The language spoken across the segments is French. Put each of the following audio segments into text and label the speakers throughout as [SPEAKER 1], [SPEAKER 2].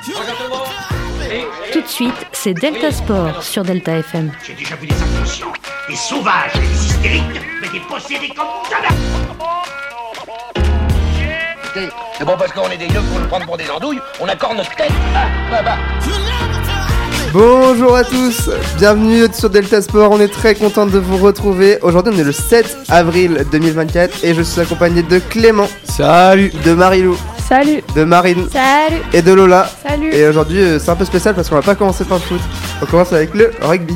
[SPEAKER 1] Tout de suite, c'est Delta Sport sur Delta FM.
[SPEAKER 2] J'ai déjà vu des inconscients, des sauvages, des hystériques, mais des possédés comme jamais. Écoutez, c'est bon parce qu'on est des gueux pour nous prendre pour des andouilles, on accorde notre tête.
[SPEAKER 3] Bonjour à tous, bienvenue sur Delta Sport, on est très content de vous retrouver. Aujourd'hui on est le 7 avril 2024 et je suis accompagné de Clément.
[SPEAKER 4] Salut.
[SPEAKER 3] De Marilou.
[SPEAKER 5] Salut.
[SPEAKER 3] De Marine.
[SPEAKER 5] Salut.
[SPEAKER 3] Et de Lola.
[SPEAKER 5] Salut.
[SPEAKER 3] Et aujourd'hui c'est un peu spécial parce qu'on va pas commencer par le foot, on commence avec le rugby.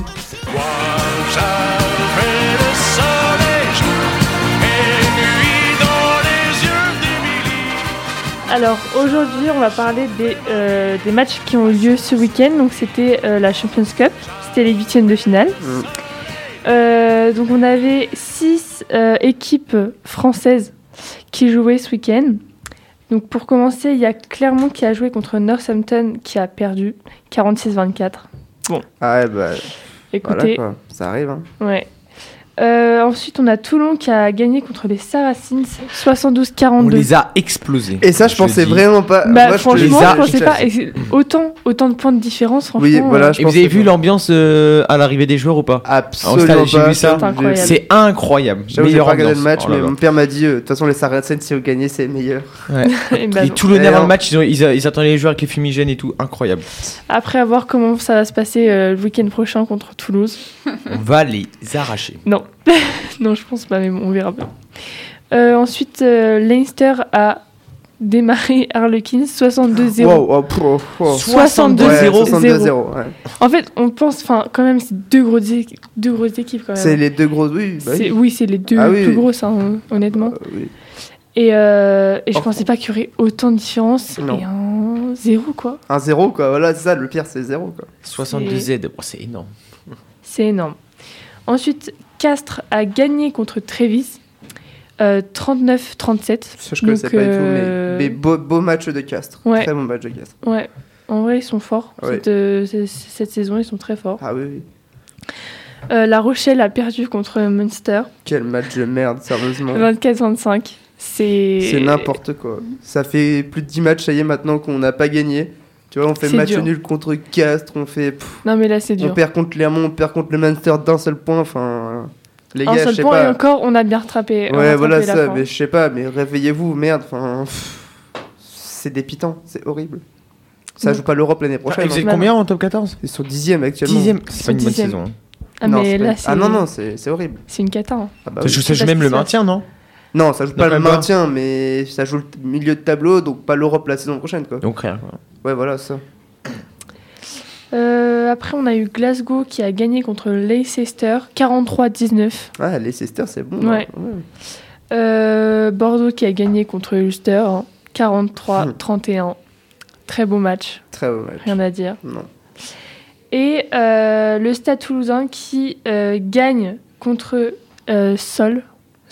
[SPEAKER 5] Alors aujourd'hui on va parler des matchs qui ont eu lieu ce week-end. Donc c'était la Champions Cup, c'était les 8e de finale. Donc on avait 6 équipes françaises qui jouaient ce week-end. Donc pour commencer, il y a Clermont qui a joué contre Northampton qui a perdu 46-24. Bon.
[SPEAKER 3] Ah ouais bah
[SPEAKER 5] écoutez,
[SPEAKER 3] voilà quoi, ça arrive hein.
[SPEAKER 5] Ouais. Ensuite, on a Toulon qui a gagné contre les Saracens 72-42.
[SPEAKER 4] On les a explosés.
[SPEAKER 3] Et ça je pensais vraiment pas. Moi,
[SPEAKER 5] franchement, je pensais pas. Et autant de points de différence, franchement.
[SPEAKER 3] Oui, voilà,
[SPEAKER 4] et vous avez vu l'ambiance à l'arrivée des joueurs ou pas?
[SPEAKER 3] Absolument
[SPEAKER 4] j'ai
[SPEAKER 3] pas.
[SPEAKER 4] vu ça. C'est incroyable.
[SPEAKER 3] J'avoue, j'ai pas regardé le match, mais mon père m'a dit de toute façon les Saracens si vous gagnez c'est meilleur.
[SPEAKER 4] Ouais. Les Toulonnais avant le match, ils attendaient les joueurs avec les fumigènes et tout, incroyable.
[SPEAKER 5] Après, à voir comment ça va se passer le week-end prochain contre Toulouse.
[SPEAKER 4] On va les arracher.
[SPEAKER 5] Non. Non, je pense pas, mais bon, on verra bien. Ensuite, Leinster a démarré Harlequins 62-0.
[SPEAKER 3] Wow.
[SPEAKER 5] 62-0.
[SPEAKER 3] Ouais.
[SPEAKER 5] En fait, on pense, quand même, c'est deux grosses équipes quand même.
[SPEAKER 3] C'est les deux grosses, oui. Bah oui.
[SPEAKER 5] Oui, c'est les deux plus grosses, hein, honnêtement.
[SPEAKER 3] Oui.
[SPEAKER 5] Et je pensais pas qu'il y aurait autant de différence.
[SPEAKER 3] Non.
[SPEAKER 5] Et un 0, quoi.
[SPEAKER 3] Un 0, quoi. Voilà, c'est ça, le pire, c'est 0, quoi.
[SPEAKER 4] 62Z, c'est énorme.
[SPEAKER 5] C'est énorme. Ensuite, Castres a gagné contre Trévis 39-37.
[SPEAKER 3] Ça, je connaissais pas du tout, mais beau match de Castres.
[SPEAKER 5] Ouais.
[SPEAKER 3] Très bon match de Castres.
[SPEAKER 5] Ouais, en vrai, ils sont forts.
[SPEAKER 3] Ouais.
[SPEAKER 5] Cette saison, ils sont très forts.
[SPEAKER 3] Ah oui.
[SPEAKER 5] La Rochelle a perdu contre Munster.
[SPEAKER 3] Quel match de merde, sérieusement.
[SPEAKER 5] 24-25. C'est
[SPEAKER 3] n'importe quoi. Ça fait plus de 10 matchs, ça y est, maintenant qu'on n'a pas gagné. Tu vois, on fait match nul contre Castres, on fait...
[SPEAKER 5] Non mais là c'est dur.
[SPEAKER 3] On perd contre Clermont, on perd contre le Munster d'un seul point, enfin... Les gars,
[SPEAKER 5] un seul point et encore, on a bien rattrapé.
[SPEAKER 3] Ouais, voilà ça, mais je sais pas, mais réveillez-vous, merde, enfin... C'est dépitant, c'est horrible. Ça joue pas l'Europe l'année prochaine.
[SPEAKER 4] Vous êtes combien en top 14?
[SPEAKER 3] Ils sont 10e actuellement.
[SPEAKER 4] 10e, c'est pas une bonne saison.
[SPEAKER 5] Ah mais là c'est...
[SPEAKER 3] Ah non, c'est horrible.
[SPEAKER 5] C'est une cata. Hein.
[SPEAKER 3] Ah bah,
[SPEAKER 4] ça joue même le maintien, non?
[SPEAKER 3] Non, ça joue pas le maintien, mais ça joue le milieu de tableau, donc pas l'Europe la saison prochaine, quoi.
[SPEAKER 4] Donc rien, quoi.
[SPEAKER 3] Ouais, voilà, ça.
[SPEAKER 5] Après, on a eu Glasgow qui a gagné contre Leicester 43-19.
[SPEAKER 3] Ah, Leicester, c'est bon.
[SPEAKER 5] Ouais. Bordeaux qui a gagné contre Ulster 43-31. Très beau match.
[SPEAKER 3] Très beau match.
[SPEAKER 5] Rien à dire.
[SPEAKER 3] Non.
[SPEAKER 5] Et le Stade Toulousain qui gagne contre Salle.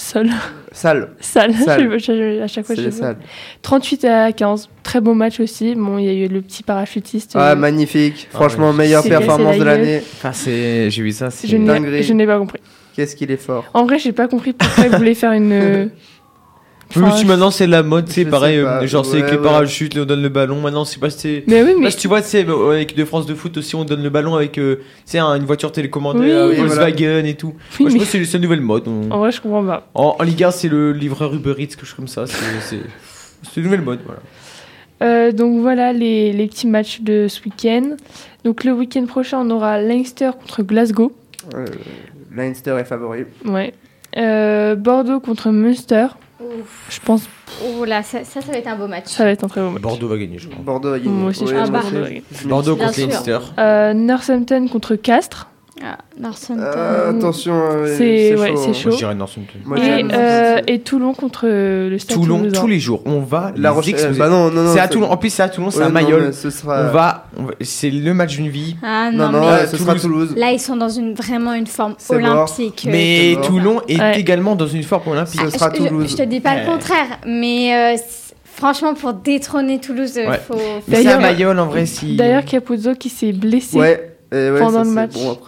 [SPEAKER 5] À chaque fois, je sais. 38-15. Très beau match aussi. Bon, il y a eu le petit parachutiste.
[SPEAKER 3] Ah, magnifique. Franchement, meilleure performance de l'année.
[SPEAKER 4] Enfin, j'ai vu ça. C'est
[SPEAKER 3] dinguerie.
[SPEAKER 5] Je n'ai pas compris.
[SPEAKER 3] Qu'est-ce qu'il est fort.
[SPEAKER 5] En vrai, j'ai pas compris pourquoi il voulait faire une.
[SPEAKER 4] Si maintenant c'est la mode, c'est pareil, genre c'est avec les parachutes, on donne le ballon. Maintenant, c'est pas c'est.
[SPEAKER 5] Mais oui, mais.
[SPEAKER 4] Tu vois, c'est avec l'équipe de France de foot aussi, on donne le ballon avec une voiture télécommandée, Volkswagen et tout.
[SPEAKER 5] Oui,
[SPEAKER 4] moi, je pense que c'est une nouvelle mode.
[SPEAKER 5] En vrai, je comprends pas.
[SPEAKER 4] En Ligue 1, c'est le livreur Uber Eats, quelque chose comme ça. C'est une nouvelle mode, voilà.
[SPEAKER 5] Donc voilà les petits matchs de ce week-end. Donc le week-end prochain, on aura Leinster contre Glasgow.
[SPEAKER 3] Leinster est favori.
[SPEAKER 5] Ouais. Bordeaux contre Munster.
[SPEAKER 6] Ouf.
[SPEAKER 5] Je pense.
[SPEAKER 6] Oh là, ça va être un beau match.
[SPEAKER 5] Ça va être un très beau match.
[SPEAKER 4] Bordeaux va gagner, je crois.
[SPEAKER 3] Bordeaux va gagner.
[SPEAKER 5] Moi aussi,
[SPEAKER 4] Bordeaux contre Leinster.
[SPEAKER 5] Northampton contre Castres.
[SPEAKER 6] Northampton.
[SPEAKER 3] Attention,
[SPEAKER 5] c'est chaud.
[SPEAKER 4] Moi, je dirais Northampton.
[SPEAKER 5] Et Toulon contre le Stade
[SPEAKER 4] Toulon,
[SPEAKER 5] Toulousain.
[SPEAKER 4] tous les jours, on va
[SPEAKER 3] La
[SPEAKER 4] les exploser.
[SPEAKER 3] Bah non,
[SPEAKER 4] c'est à Toulon. En plus, c'est à Toulon, c'est à Mayol.
[SPEAKER 3] Sera...
[SPEAKER 4] C'est le match d'une vie.
[SPEAKER 6] Ah
[SPEAKER 3] non,
[SPEAKER 6] mais
[SPEAKER 3] ce sera Toulouse.
[SPEAKER 6] Là, ils sont dans vraiment une forme olympique.
[SPEAKER 4] Mais Toulon est également dans une forme olympique.
[SPEAKER 3] Ce sera Toulouse.
[SPEAKER 6] Je te dis pas le contraire, mais franchement, pour détrôner Toulouse, faut.
[SPEAKER 4] C'est à Mayol en vrai.
[SPEAKER 5] D'ailleurs, Capuzzo qui s'est blessé.
[SPEAKER 3] Ouais.
[SPEAKER 5] Pendant le match.
[SPEAKER 3] Bon après.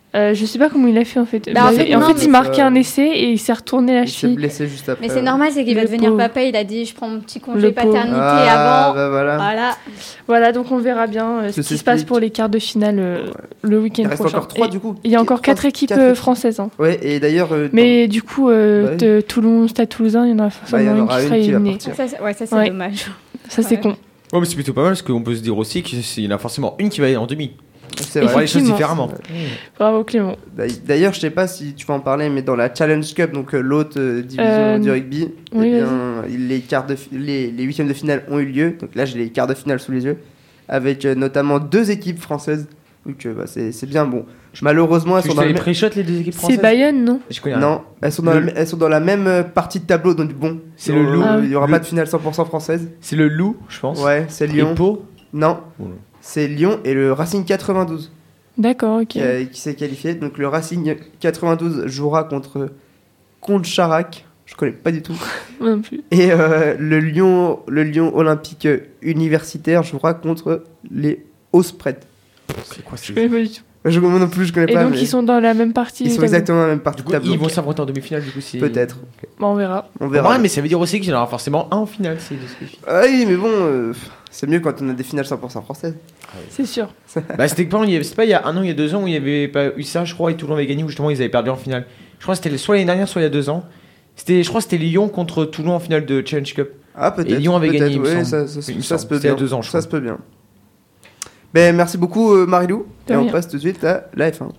[SPEAKER 5] Je sais pas comment il a fait en fait.
[SPEAKER 6] Bah, en fait,
[SPEAKER 5] il marquait un essai et il s'est retourné la
[SPEAKER 3] Il s'est
[SPEAKER 5] cheville.
[SPEAKER 3] blessé juste après.
[SPEAKER 6] Mais c'est normal, c'est qu'il va
[SPEAKER 5] Le
[SPEAKER 6] devenir
[SPEAKER 5] pauvre.
[SPEAKER 6] papa. Il a dit je prends mon petit congé
[SPEAKER 5] Le pauvre.
[SPEAKER 6] paternité
[SPEAKER 3] Ah,
[SPEAKER 6] avant.
[SPEAKER 3] bah voilà.
[SPEAKER 6] Voilà.
[SPEAKER 5] Voilà, donc on verra bien ce
[SPEAKER 3] Ça
[SPEAKER 5] qui se passe
[SPEAKER 3] s'explique.
[SPEAKER 5] pour les quarts de finale le week-end
[SPEAKER 3] Il reste
[SPEAKER 5] prochain.
[SPEAKER 3] encore 3
[SPEAKER 5] Et
[SPEAKER 3] du coup.
[SPEAKER 5] il y a encore 4 équipes
[SPEAKER 3] quatre
[SPEAKER 5] françaises. Hein.
[SPEAKER 3] Ouais, et d'ailleurs.
[SPEAKER 5] Mais du coup,
[SPEAKER 3] Bah
[SPEAKER 5] de Toulon, Stade Toulousain, il y en a
[SPEAKER 3] il y
[SPEAKER 5] forcément
[SPEAKER 3] en
[SPEAKER 5] une
[SPEAKER 3] aura
[SPEAKER 5] qui sera
[SPEAKER 3] une qui va
[SPEAKER 5] éliminée.
[SPEAKER 3] partir.
[SPEAKER 6] Ça, c'est
[SPEAKER 5] Ouais.
[SPEAKER 6] dommage.
[SPEAKER 5] Ça, c'est
[SPEAKER 6] Ouais.
[SPEAKER 5] con.
[SPEAKER 4] Ouais, mais c'est plutôt pas mal parce qu'on peut se dire aussi qu'il y en a forcément une qui va aller en demi.
[SPEAKER 3] C'est
[SPEAKER 4] On va voir
[SPEAKER 3] vrai.
[SPEAKER 4] les choses
[SPEAKER 5] Effectivement.
[SPEAKER 4] différemment.
[SPEAKER 5] Bravo Clément.
[SPEAKER 3] D'ailleurs, je sais pas si tu vas en parler, mais dans la Challenge Cup, donc l'autre division du rugby,
[SPEAKER 5] oui,
[SPEAKER 3] eh bien, les huitièmes de finale ont eu lieu. Donc là, j'ai les quarts de finale sous les yeux, avec notamment 2 équipes françaises. Donc bah, c'est bien. Bon, malheureusement, elles
[SPEAKER 4] Tu
[SPEAKER 3] sont dans
[SPEAKER 4] fais
[SPEAKER 3] le
[SPEAKER 4] les pré-shots les deux équipes françaises.
[SPEAKER 5] C'est Bayonne, non?
[SPEAKER 4] Je connais rien.
[SPEAKER 3] non, elles sont dans la même partie de tableau. Donc bon,
[SPEAKER 4] C'est le loup.
[SPEAKER 5] Ah oui.
[SPEAKER 3] Il y aura
[SPEAKER 4] Le-
[SPEAKER 3] pas de finale 100% française.
[SPEAKER 4] C'est le loup, je pense.
[SPEAKER 3] Ouais, c'est
[SPEAKER 4] Et
[SPEAKER 3] Lyon.
[SPEAKER 4] Pau.
[SPEAKER 3] Non,
[SPEAKER 4] Oula.
[SPEAKER 3] c'est Lyon et le Racing 92
[SPEAKER 5] D'accord, ok.
[SPEAKER 3] qui s'est qualifié. Donc le Racing 92 jouera contre Charac. Je connais pas du tout.
[SPEAKER 5] Moi non plus.
[SPEAKER 3] Et le Lyon Olympique Universitaire jouera contre les Ospreys.
[SPEAKER 4] C'est quoi
[SPEAKER 5] Je connais pas du tout.
[SPEAKER 3] Moi non plus, je connais
[SPEAKER 5] Et
[SPEAKER 3] pas.
[SPEAKER 5] donc
[SPEAKER 3] mais
[SPEAKER 5] ils sont dans la même partie.
[SPEAKER 3] ils
[SPEAKER 5] du
[SPEAKER 3] sont
[SPEAKER 5] tableau.
[SPEAKER 3] exactement dans la même partie
[SPEAKER 4] Du
[SPEAKER 3] de
[SPEAKER 4] coup,
[SPEAKER 3] tableau.
[SPEAKER 4] ils vont s'affronter en demi-finale, du coup, c'est.
[SPEAKER 3] Peut-être.
[SPEAKER 5] Bon, on verra.
[SPEAKER 3] On verra.
[SPEAKER 4] Ouais, mais ça veut dire aussi qu'il y en aura forcément un en finale. C'est de ce que je dis.
[SPEAKER 3] Ah oui, mais bon, c'est mieux quand on a des finales 100% françaises.
[SPEAKER 5] C'est sûr.
[SPEAKER 4] Bah, c'était pas il y a un an, il y a 2 ans où il y avait pas eu ça, je crois, et Toulon avait gagné, où justement ils avaient perdu en finale. Je crois que c'était soit l'année dernière, soit il y a 2 ans. Je crois que c'était Lyon contre Toulon en finale de Challenge Cup.
[SPEAKER 3] Ah, peut-être.
[SPEAKER 4] Et Lyon avait
[SPEAKER 3] peut-être,
[SPEAKER 4] gagné, il me
[SPEAKER 3] ouais,
[SPEAKER 4] semble.
[SPEAKER 3] ça
[SPEAKER 4] Il me
[SPEAKER 3] se
[SPEAKER 4] semble.
[SPEAKER 3] peut
[SPEAKER 4] C'était il y a
[SPEAKER 3] bien.
[SPEAKER 4] 2 ans, je
[SPEAKER 3] Ça
[SPEAKER 4] crois.
[SPEAKER 3] se peut bien. Ben, merci beaucoup, Marilou.
[SPEAKER 5] De
[SPEAKER 3] Et on
[SPEAKER 5] rien.
[SPEAKER 3] passe tout de suite à la F1.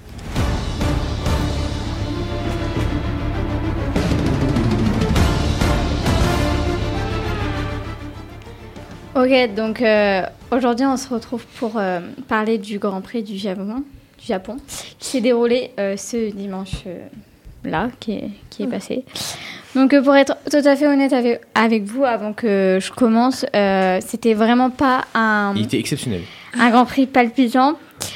[SPEAKER 6] Ok, donc aujourd'hui on se retrouve pour parler du Grand Prix du Japon qui s'est déroulé ce dimanche là qui est passé. Donc pour être tout à fait honnête avec vous, avant que je commence, c'était vraiment pas
[SPEAKER 4] Il était exceptionnel.
[SPEAKER 6] un Grand Prix palpitant.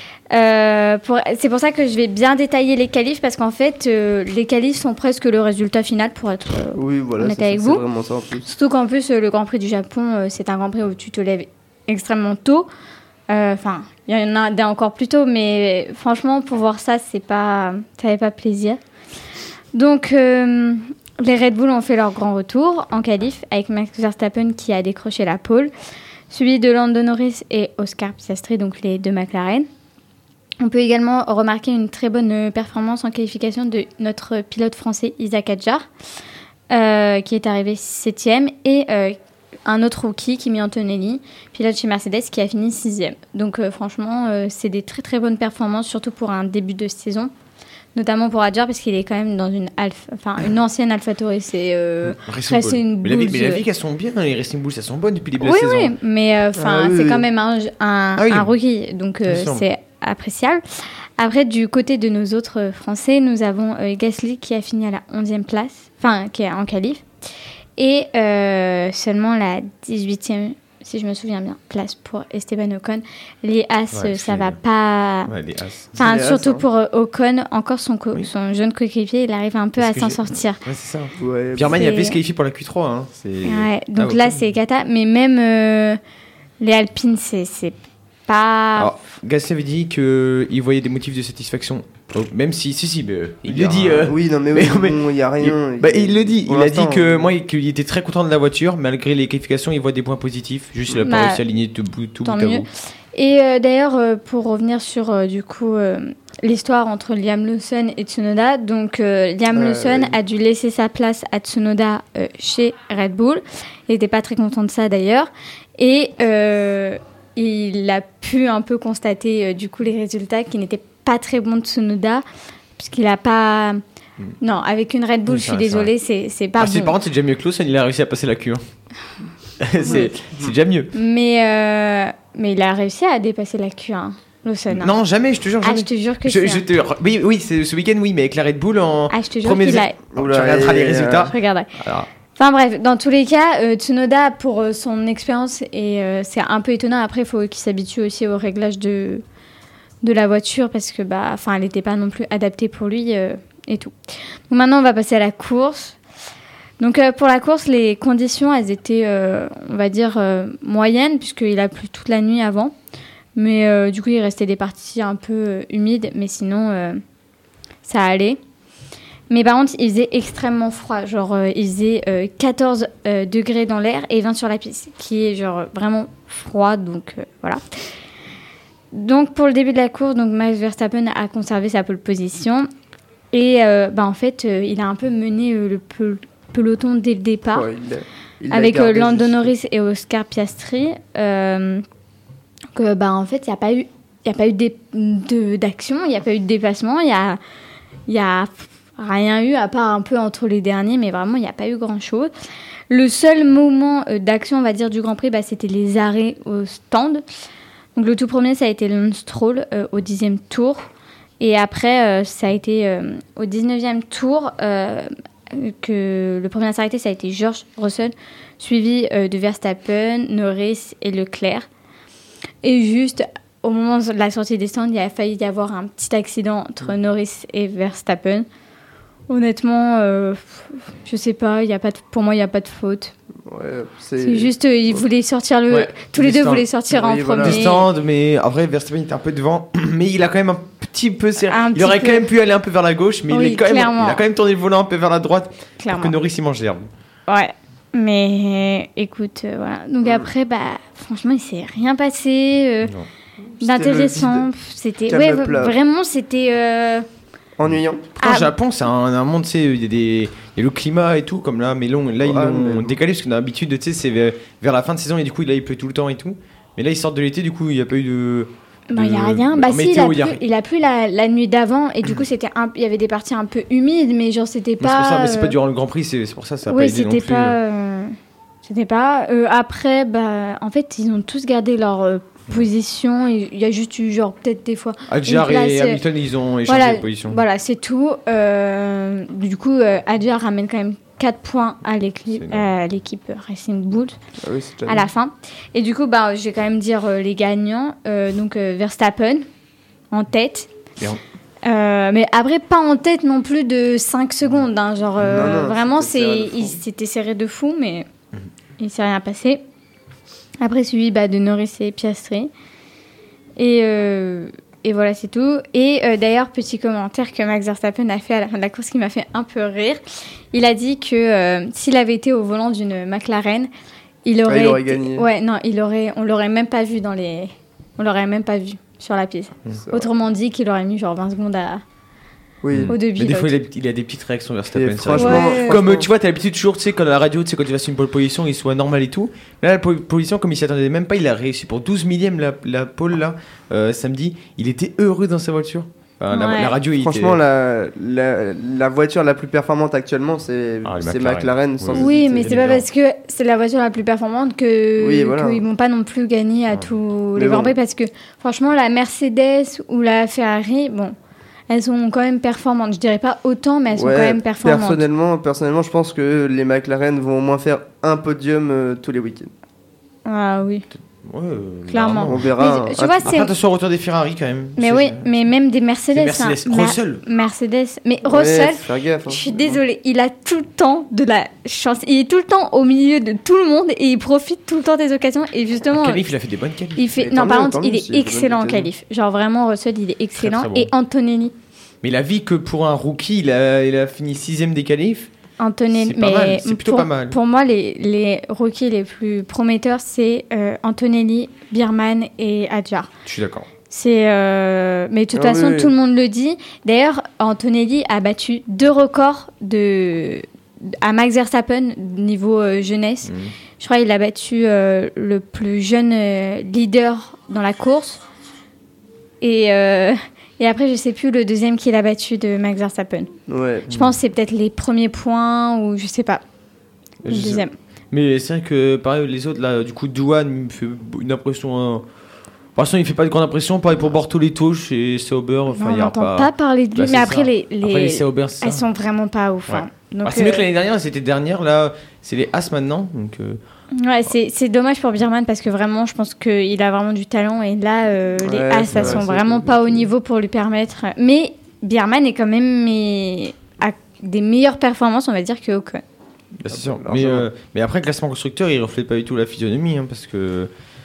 [SPEAKER 6] C'est pour ça que je vais bien détailler les qualifs parce qu'en fait les qualifs sont presque le résultat final pour être
[SPEAKER 3] Oui, voilà,
[SPEAKER 6] on est
[SPEAKER 3] c'est
[SPEAKER 6] avec
[SPEAKER 3] c'est
[SPEAKER 6] vous.
[SPEAKER 3] vraiment ça en plus.
[SPEAKER 6] surtout qu'en plus le Grand Prix du Japon c'est un Grand Prix où tu te lèves extrêmement tôt. Enfin, il y en a des encore plus tôt, mais franchement pour voir ça ça fait pas plaisir. Donc les Red Bull ont fait leur grand retour en qualif avec Max Verstappen qui a décroché la pole, suivi de Lando Norris et Oscar Piastri, donc les 2 McLaren. On peut également remarquer une très bonne performance en qualification de notre pilote français Isaac Hadjar, qui est arrivé 7e, et un autre rookie, Kimi Antonelli, pilote chez Mercedes, qui a fini 6e. Donc franchement, c'est des très très bonnes performances, surtout pour un début de saison. Notamment pour Hadjar, parce qu'il est quand même dans une ancienne AlphaTauri. C'est Racing
[SPEAKER 4] Mais la
[SPEAKER 6] Bulls.
[SPEAKER 4] vie qu'elles sont bien, les Racing Bulls, elles sont bonnes depuis le début
[SPEAKER 6] Oui,
[SPEAKER 4] de la saison.
[SPEAKER 6] oui, mais
[SPEAKER 3] Ah oui,
[SPEAKER 6] c'est
[SPEAKER 3] oui.
[SPEAKER 6] quand même un
[SPEAKER 4] oui.
[SPEAKER 6] rookie, donc
[SPEAKER 4] Bien sûr.
[SPEAKER 6] c'est appréciable. Après, du côté de nos autres Français, nous avons Gasly qui a fini à la 11e place, enfin qui est en qualif, et seulement la 18e, si je me souviens bien, place pour Esteban Ocon. Les As,
[SPEAKER 4] Ouais,
[SPEAKER 6] ça
[SPEAKER 4] c'est-
[SPEAKER 6] va pas...
[SPEAKER 4] Ouais, les As.
[SPEAKER 6] Enfin,
[SPEAKER 3] C'est les As,
[SPEAKER 6] surtout
[SPEAKER 3] hein.
[SPEAKER 6] pour Ocon, encore son
[SPEAKER 4] Oui.
[SPEAKER 6] jeune coéquipier, il arrive un peu
[SPEAKER 4] Parce
[SPEAKER 6] à
[SPEAKER 4] que
[SPEAKER 6] s'en
[SPEAKER 4] j'ai-
[SPEAKER 6] sortir.
[SPEAKER 4] Ouais, c'est ça.
[SPEAKER 3] Ouais,
[SPEAKER 4] Pierre-Man, il a
[SPEAKER 6] C'est-
[SPEAKER 4] fait se qualifier pour la Q3. Hein.
[SPEAKER 6] Ouais, donc
[SPEAKER 4] Ah,
[SPEAKER 6] là,
[SPEAKER 4] ok.
[SPEAKER 6] c'est cata. Mais même les Alpines, c'est pas...
[SPEAKER 4] Alors, Gasly avait dit qu'il voyait des motifs de satisfaction. Donc, même si, mais, il
[SPEAKER 3] y
[SPEAKER 4] le
[SPEAKER 3] a-
[SPEAKER 4] dit.
[SPEAKER 3] Oui, non, mais
[SPEAKER 4] mais-
[SPEAKER 3] oui,
[SPEAKER 4] mais-
[SPEAKER 3] bon, il y a rien.
[SPEAKER 4] Il le dit.
[SPEAKER 3] Pour
[SPEAKER 4] Il a dit
[SPEAKER 3] l'instant,
[SPEAKER 4] que moi, qu'il était très content de la voiture, malgré les qualifications, il voit des points positifs. Juste, il a pas
[SPEAKER 6] Bah,
[SPEAKER 4] réussi à aligner tout bout
[SPEAKER 6] tant
[SPEAKER 4] à
[SPEAKER 6] mieux.
[SPEAKER 4] bout.
[SPEAKER 6] Et d'ailleurs, pour revenir sur du coup l'histoire entre Liam Lawson et Tsunoda, donc Liam Lawson
[SPEAKER 3] oui.
[SPEAKER 6] a dû laisser sa place à Tsunoda chez Red Bull. Il n'était pas très content de ça d'ailleurs. Et il a pu un peu constater du coup les résultats qui n'étaient pas très bons de Tsunoda, puisqu'il a pas... Non, avec une Red Bull,
[SPEAKER 4] Oui,
[SPEAKER 6] je
[SPEAKER 4] ça,
[SPEAKER 6] suis
[SPEAKER 4] ça.
[SPEAKER 6] désolée, c'est pas
[SPEAKER 4] Par
[SPEAKER 6] bon.
[SPEAKER 4] contre, c'est déjà mieux que Lawson, il a réussi à passer la Q. C'est déjà mieux.
[SPEAKER 6] Mais il a réussi à dépasser la Q1, Lawson. hein.
[SPEAKER 4] Non, jamais, je te jure,
[SPEAKER 6] Ah,
[SPEAKER 4] jamais.
[SPEAKER 6] je te jure que
[SPEAKER 4] Je
[SPEAKER 6] c'est...
[SPEAKER 4] Oui, c'est ce week-end, oui, mais avec la Red Bull en
[SPEAKER 6] Ah, je te jure
[SPEAKER 4] premier
[SPEAKER 6] qu'il a...
[SPEAKER 4] tu regarderas les résultats.
[SPEAKER 6] Je regarderai.
[SPEAKER 4] Alors,
[SPEAKER 6] Enfin bref, dans tous les cas, Tsunoda, pour son expérience, et c'est un peu étonnant. Après, il faut qu'il s'habitue aussi au réglage de la voiture parce que elle n'était pas non plus adaptée pour lui et tout. Donc maintenant, on va passer à la course. Donc pour la course, les conditions, elles étaient, on va dire, moyennes puisqu'il a plu toute la nuit avant. Mais du coup, il restait des parties un peu humides, mais sinon, ça allait. Mais par contre, il faisait extrêmement froid. Genre, il faisait 14 degrés dans l'air et 20 sur la piste, qui est genre vraiment froid. Donc, voilà. Donc, pour le début de la course, donc Max Verstappen a conservé sa pole position. Et en fait, il a un peu mené le peloton dès le départ.
[SPEAKER 3] Ouais, il l'a
[SPEAKER 6] avec
[SPEAKER 3] gardé
[SPEAKER 6] Lando
[SPEAKER 3] juste.
[SPEAKER 6] Norris et Oscar Piastri. En fait, il n'y a pas eu d'action, il n'y a pas eu de dépassement. Il y a rien eu, à part un peu entre les derniers, mais vraiment, il n'y a pas eu grand-chose. Le seul moment d'action, on va dire, du Grand Prix, c'était les arrêts au stand. Donc, le tout premier, ça a été Lance Stroll au 10e tour. Et après, ça a été au 19e tour que le premier à s'arrêter, ça a été George Russell, suivi de Verstappen, Norris et Leclerc. Et juste au moment de la sortie des stands, il a failli y avoir un petit accident entre Norris et Verstappen. Honnêtement, je sais pas, pour moi, il n'y a pas de faute.
[SPEAKER 3] Ouais,
[SPEAKER 6] C'est juste, ils voulaient sortir
[SPEAKER 4] Ouais,
[SPEAKER 6] tous les
[SPEAKER 4] des
[SPEAKER 6] deux
[SPEAKER 4] stands.
[SPEAKER 6] voulaient sortir en
[SPEAKER 3] Oui, voilà.
[SPEAKER 6] premier.
[SPEAKER 4] Des stands, mais en vrai, Verstappen était un peu devant. Mais il a quand même un petit peu serré.
[SPEAKER 6] Un
[SPEAKER 4] Il
[SPEAKER 6] petit
[SPEAKER 4] aurait
[SPEAKER 6] peu.
[SPEAKER 4] quand même pu aller un peu vers la gauche, mais
[SPEAKER 6] Oui,
[SPEAKER 4] il a
[SPEAKER 6] clairement.
[SPEAKER 4] quand même tourné le volant un peu vers la droite pour
[SPEAKER 6] Clairement.
[SPEAKER 4] que Norris y mange l'herbe.
[SPEAKER 6] Ouais, mais écoute, voilà. Donc après, franchement, il s'est rien passé
[SPEAKER 4] Non.
[SPEAKER 6] d'intéressant. C'était,
[SPEAKER 3] Calme
[SPEAKER 6] ouais,
[SPEAKER 3] plat.
[SPEAKER 6] vraiment, c'était.
[SPEAKER 3] Ennuyant.
[SPEAKER 4] Pourtant,
[SPEAKER 6] Ah.
[SPEAKER 4] le Japon, c'est un monde, tu sais, il y a le climat et tout, comme là, mais là, ils
[SPEAKER 3] Ouais,
[SPEAKER 4] l'ont
[SPEAKER 3] mais-
[SPEAKER 4] décalé parce qu'on a l'habitude, tu sais, c'est vers la fin de saison et du coup, là, il pleut tout le temps et tout. Mais là, ils sortent de l'été, du coup, il n'y a pas eu de.
[SPEAKER 6] Il n'y a rien.
[SPEAKER 4] en
[SPEAKER 6] Si,
[SPEAKER 4] météo,
[SPEAKER 6] il a plu la nuit d'avant et du coup, il y avait des parties un peu humides, mais genre, c'était
[SPEAKER 4] Mais
[SPEAKER 6] pas.
[SPEAKER 4] c'est pour ça, mais c'est pas durant le Grand Prix, c'est pour ça, ça a
[SPEAKER 6] Oui,
[SPEAKER 4] pas aidé non
[SPEAKER 6] c'était
[SPEAKER 4] plus.
[SPEAKER 6] pas. C'était pas. Après, en fait, ils ont tous gardé leur position. Il y a juste eu, genre, peut-être des fois.
[SPEAKER 4] Adjar
[SPEAKER 6] une place,
[SPEAKER 4] et Hamilton, ils ont échangé de position.
[SPEAKER 6] Voilà, c'est tout. Du coup, Adjar ramène quand même 4 points à l'équipe Racing Bull
[SPEAKER 3] Ah oui, c'est déjà
[SPEAKER 6] à la fin. Et du coup, je vais quand même dire les gagnants. Donc, Verstappen en tête.
[SPEAKER 4] Bien.
[SPEAKER 6] Mais après, pas en tête non plus de 5 secondes. Hein, genre,
[SPEAKER 3] Non,
[SPEAKER 6] vraiment,
[SPEAKER 3] c'était serré de fou.
[SPEAKER 6] c'était serré de fou, mais il s'est rien passé. Après, suivi de Norris et Piastri. Et voilà, c'est tout. Et d'ailleurs, petit commentaire que Max Verstappen a fait à la fin de la course qui m'a fait un peu rire. Il a dit que s'il avait été au volant d'une McLaren, il aurait
[SPEAKER 3] gagné.
[SPEAKER 6] Ouais, non, on l'aurait même pas vu on l'aurait même pas vu sur la piste.
[SPEAKER 3] C'est vrai.
[SPEAKER 6] Autrement dit, qu'il aurait mis genre 20 secondes
[SPEAKER 3] Oui.
[SPEAKER 6] au début.
[SPEAKER 4] Mais des fois, il a des petites réactions Verstappen.
[SPEAKER 3] Et
[SPEAKER 4] c'est vrai.
[SPEAKER 3] franchement,
[SPEAKER 6] Ouais.
[SPEAKER 4] Comme tu vois, t'as l'habitude toujours, tu sais, quand à la radio, tu sais, quand tu vas sur une pole position, il soit normal et tout. Là, la pole position, comme il s'y attendait même pas, il a réussi pour 12 millième la pole là, samedi. Il était heureux dans sa voiture. Enfin,
[SPEAKER 6] Ouais.
[SPEAKER 4] la radio, il
[SPEAKER 3] Franchement,
[SPEAKER 4] était...
[SPEAKER 3] la voiture la plus performante actuellement, c'est
[SPEAKER 4] Ah, le
[SPEAKER 3] c'est
[SPEAKER 4] McLaren.
[SPEAKER 3] McLaren. sans
[SPEAKER 6] Oui,
[SPEAKER 3] hésiter.
[SPEAKER 6] mais c'est pas parce que c'est la voiture la plus performante
[SPEAKER 3] Oui, voilà.
[SPEAKER 6] qu'ils vont pas non plus gagner à tous
[SPEAKER 3] Mais
[SPEAKER 6] les Grands
[SPEAKER 3] bon.
[SPEAKER 6] Prix parce que franchement la Mercedes ou la Ferrari, elles sont quand même performantes. Je dirais pas autant, mais elles sont
[SPEAKER 3] Ouais,
[SPEAKER 6] quand même performantes.
[SPEAKER 3] Personnellement, je pense que les McLaren vont au moins faire un podium tous les week-ends.
[SPEAKER 6] Ah oui,
[SPEAKER 4] Ouais,
[SPEAKER 6] clairement.
[SPEAKER 3] On verra.
[SPEAKER 6] Mais tu vois,
[SPEAKER 4] Après, attention au retour des Ferrari quand même.
[SPEAKER 6] mais
[SPEAKER 4] C'est-
[SPEAKER 6] oui, mais même des Mercedes.
[SPEAKER 4] Des Mercedes. Russell.
[SPEAKER 6] Mercedes. Mais
[SPEAKER 3] Ouais,
[SPEAKER 6] Russell,
[SPEAKER 3] faut faire gaffe. hein.
[SPEAKER 6] je suis désolée, il a tout le temps de la chance. Il est tout le temps au milieu de tout le monde et il profite tout le temps des occasions. Et justement,
[SPEAKER 4] En qualif, il a fait des bonnes qualifs.
[SPEAKER 6] il fait.
[SPEAKER 3] Mais
[SPEAKER 6] Non,
[SPEAKER 3] tant
[SPEAKER 6] par
[SPEAKER 3] mieux,
[SPEAKER 6] contre,
[SPEAKER 3] tant
[SPEAKER 6] il
[SPEAKER 3] mieux
[SPEAKER 6] est
[SPEAKER 3] s'il fait bonne
[SPEAKER 6] excellent en
[SPEAKER 3] qualité.
[SPEAKER 6] qualif. Genre vraiment, Russell, il est excellent.
[SPEAKER 4] très bon.
[SPEAKER 6] Et Antonelli.
[SPEAKER 4] Mais il a vu que pour un rookie, il a fini 6ème des qualifs.
[SPEAKER 6] Antonelli,
[SPEAKER 4] C'est pas mal, c'est plutôt pas mal.
[SPEAKER 6] Pour moi, les rookies les plus prometteurs, c'est Antonelli, Bierman et Adjar.
[SPEAKER 4] Je suis d'accord.
[SPEAKER 6] Mais de toute
[SPEAKER 3] Ah
[SPEAKER 6] façon,
[SPEAKER 3] oui.
[SPEAKER 6] tout le monde le dit. D'ailleurs, Antonelli a battu 2 records à Max Verstappen niveau jeunesse.
[SPEAKER 4] Mhm.
[SPEAKER 6] Je crois qu'il a battu le plus jeune leader dans la course. Et après, je sais plus le deuxième qu'il a battu de Max Verstappen.
[SPEAKER 3] Ouais.
[SPEAKER 6] Je pense que c'est peut-être les premiers points ou je sais pas. Le
[SPEAKER 4] Je sais-
[SPEAKER 6] deuxième.
[SPEAKER 4] Mais c'est vrai que, pareil, les autres, là, du coup, Douane, il me fait une impression. Pour l'instant, il fait pas de grande impression. Pareil pour Bortoletto chez Sauber. Enfin,
[SPEAKER 6] Non,
[SPEAKER 4] il
[SPEAKER 6] on
[SPEAKER 4] y a
[SPEAKER 6] n'entend
[SPEAKER 4] pas.
[SPEAKER 6] pas parler de lui.
[SPEAKER 4] Bah,
[SPEAKER 6] mais
[SPEAKER 4] c'est
[SPEAKER 6] après,
[SPEAKER 4] ça.
[SPEAKER 6] les
[SPEAKER 4] Après, les Sauber, c'est ça.
[SPEAKER 6] elles sont vraiment pas ouf.
[SPEAKER 4] Ouais.
[SPEAKER 6] hein. Donc,
[SPEAKER 4] C'est mieux que l'année dernière, c'était dernière. Là, c'est les As maintenant. Donc,
[SPEAKER 6] ouais, c'est dommage pour Bierman parce que vraiment, je pense qu'il a vraiment du talent. Et là, les
[SPEAKER 3] Ouais,
[SPEAKER 6] As,
[SPEAKER 3] c'est
[SPEAKER 6] elles
[SPEAKER 3] vrai,
[SPEAKER 6] sont
[SPEAKER 3] c'est
[SPEAKER 6] vraiment
[SPEAKER 3] cool,
[SPEAKER 6] pas au
[SPEAKER 3] c'est-
[SPEAKER 6] niveau pour lui permettre. Mais Bierman est quand même à des meilleures performances, on va dire, que Ocon.
[SPEAKER 4] bah, c'est sûr.
[SPEAKER 3] largement.
[SPEAKER 4] Mais après, le classement constructeur, il reflète pas du tout la physionomie. Hein, parce que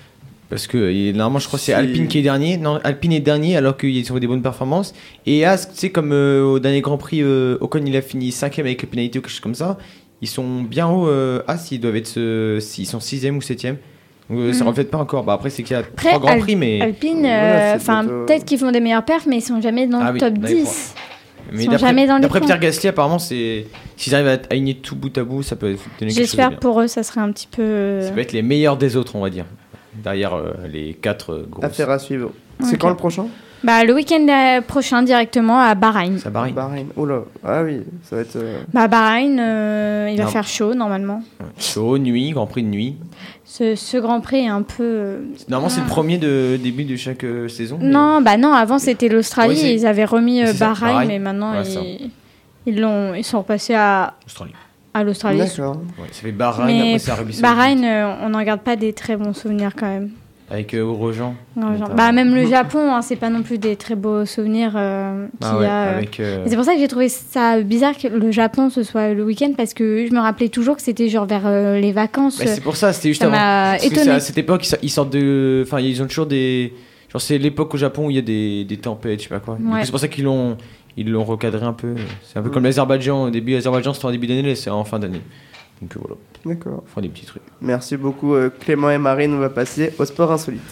[SPEAKER 4] Parce que normalement, je crois que c'est
[SPEAKER 3] Si.
[SPEAKER 4] Alpine qui est dernier. Non, Alpine est dernier alors qu'ils ont des bonnes performances. Et As, tu sais, comme au dernier Grand Prix, Ocon il a fini 5ème avec les pénalités ou quelque chose comme ça. Ils sont bien haut. As, ils doivent être. Ils sont 6ème ou 7ème. Donc ça reflète pas encore. Bah, après, c'est qu'il y a
[SPEAKER 6] Après,
[SPEAKER 4] 3 Grands Prix, mais.
[SPEAKER 6] Alpine,
[SPEAKER 3] Voilà, c'est plutôt-
[SPEAKER 6] peut-être qu'ils font des meilleures perfs, mais ils sont jamais dans le
[SPEAKER 4] oui,
[SPEAKER 6] top
[SPEAKER 4] là, ils
[SPEAKER 6] 10.
[SPEAKER 4] Mais
[SPEAKER 6] sont jamais dans les
[SPEAKER 4] d'après
[SPEAKER 6] points.
[SPEAKER 4] Pierre Gasly, apparemment, s'ils arrivent à aligner tout bout à bout, ça peut donner quelque chose de
[SPEAKER 6] J'espère
[SPEAKER 4] bien.
[SPEAKER 6] pour eux, ça serait un petit peu.
[SPEAKER 4] Ça peut être les meilleurs des autres, on va dire. Derrière les 4 grosses.
[SPEAKER 3] Affaire à suivre. C'est
[SPEAKER 6] Ok.
[SPEAKER 3] quand le prochain?
[SPEAKER 6] Bah, le week-end prochain, directement à Bahreïn.
[SPEAKER 4] Ça barre.
[SPEAKER 3] Bahreïn. Oh là. Ah oui, ça va être.
[SPEAKER 6] Bah, Bahreïn, il va
[SPEAKER 4] Non.
[SPEAKER 6] faire chaud normalement.
[SPEAKER 4] Chaud, nuit, Grand Prix de nuit.
[SPEAKER 6] Ce Grand Prix est un peu.
[SPEAKER 4] Normalement, c'est le premier de début de chaque saison. mais-
[SPEAKER 6] Non, avant c'était l'Australie.
[SPEAKER 4] Oui, c'est-
[SPEAKER 6] Ils avaient remis
[SPEAKER 4] c'est ça,
[SPEAKER 6] Bahreïn,
[SPEAKER 4] Bahreïn.
[SPEAKER 6] mais maintenant
[SPEAKER 4] Ouais, ça.
[SPEAKER 6] ils sont repassés à
[SPEAKER 4] Australie.
[SPEAKER 6] l'Australie.
[SPEAKER 3] D'accord.
[SPEAKER 4] Ouais, ça fait Bahreïn,
[SPEAKER 6] Mais
[SPEAKER 4] après c'est Arabie Saoudite.
[SPEAKER 6] Bahreïn, on n'en garde pas des très bons souvenirs quand même.
[SPEAKER 4] Avec Grosjean.
[SPEAKER 6] Non, genre-
[SPEAKER 4] Notamment.
[SPEAKER 6] même le Japon, c'est pas non plus des très beaux souvenirs qu'il
[SPEAKER 4] Ah
[SPEAKER 6] y
[SPEAKER 4] ouais,
[SPEAKER 6] a.
[SPEAKER 4] avec.
[SPEAKER 6] Et c'est pour ça que j'ai trouvé ça bizarre que le Japon ce soit le week-end, parce que je me rappelais toujours que c'était genre vers les vacances.
[SPEAKER 4] Bah, c'est pour ça, c'était juste
[SPEAKER 6] ça
[SPEAKER 4] avant.
[SPEAKER 6] m'a
[SPEAKER 4] Parce que c'est
[SPEAKER 6] étonnée.
[SPEAKER 4] à cette époque, ils sortent de. Enfin, ils ont toujours des. Genre, c'est l'époque au Japon où il y a des tempêtes, je sais pas quoi. Du coup,
[SPEAKER 6] Ouais.
[SPEAKER 4] c'est pour ça qu'ils l'ont recadré un peu. C'est un peu comme l'Azerbaïdjan. Au début, l'Azerbaïdjan c'était en début d'année, là c'est en fin d'année. Donc voilà,
[SPEAKER 3] D'accord.
[SPEAKER 4] ils font des petits trucs.
[SPEAKER 3] Merci beaucoup Clément et Marine. On va passer au sport insolite.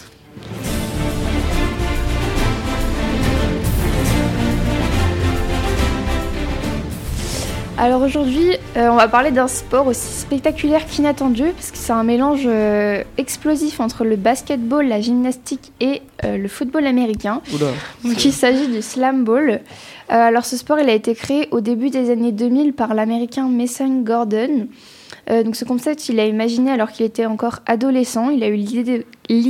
[SPEAKER 7] Alors aujourd'hui, on va parler d'un sport aussi spectaculaire qu'inattendu, parce que c'est un mélange explosif entre le basketball, la gymnastique et le football américain.
[SPEAKER 3] Oula.
[SPEAKER 7] Donc il s'agit du slam ball. Alors ce sport, il a été créé au début des années 2000 par l'américain Mason Gordon. Donc ce concept, il l'a imaginé alors qu'il était encore adolescent. Il a eu l'idée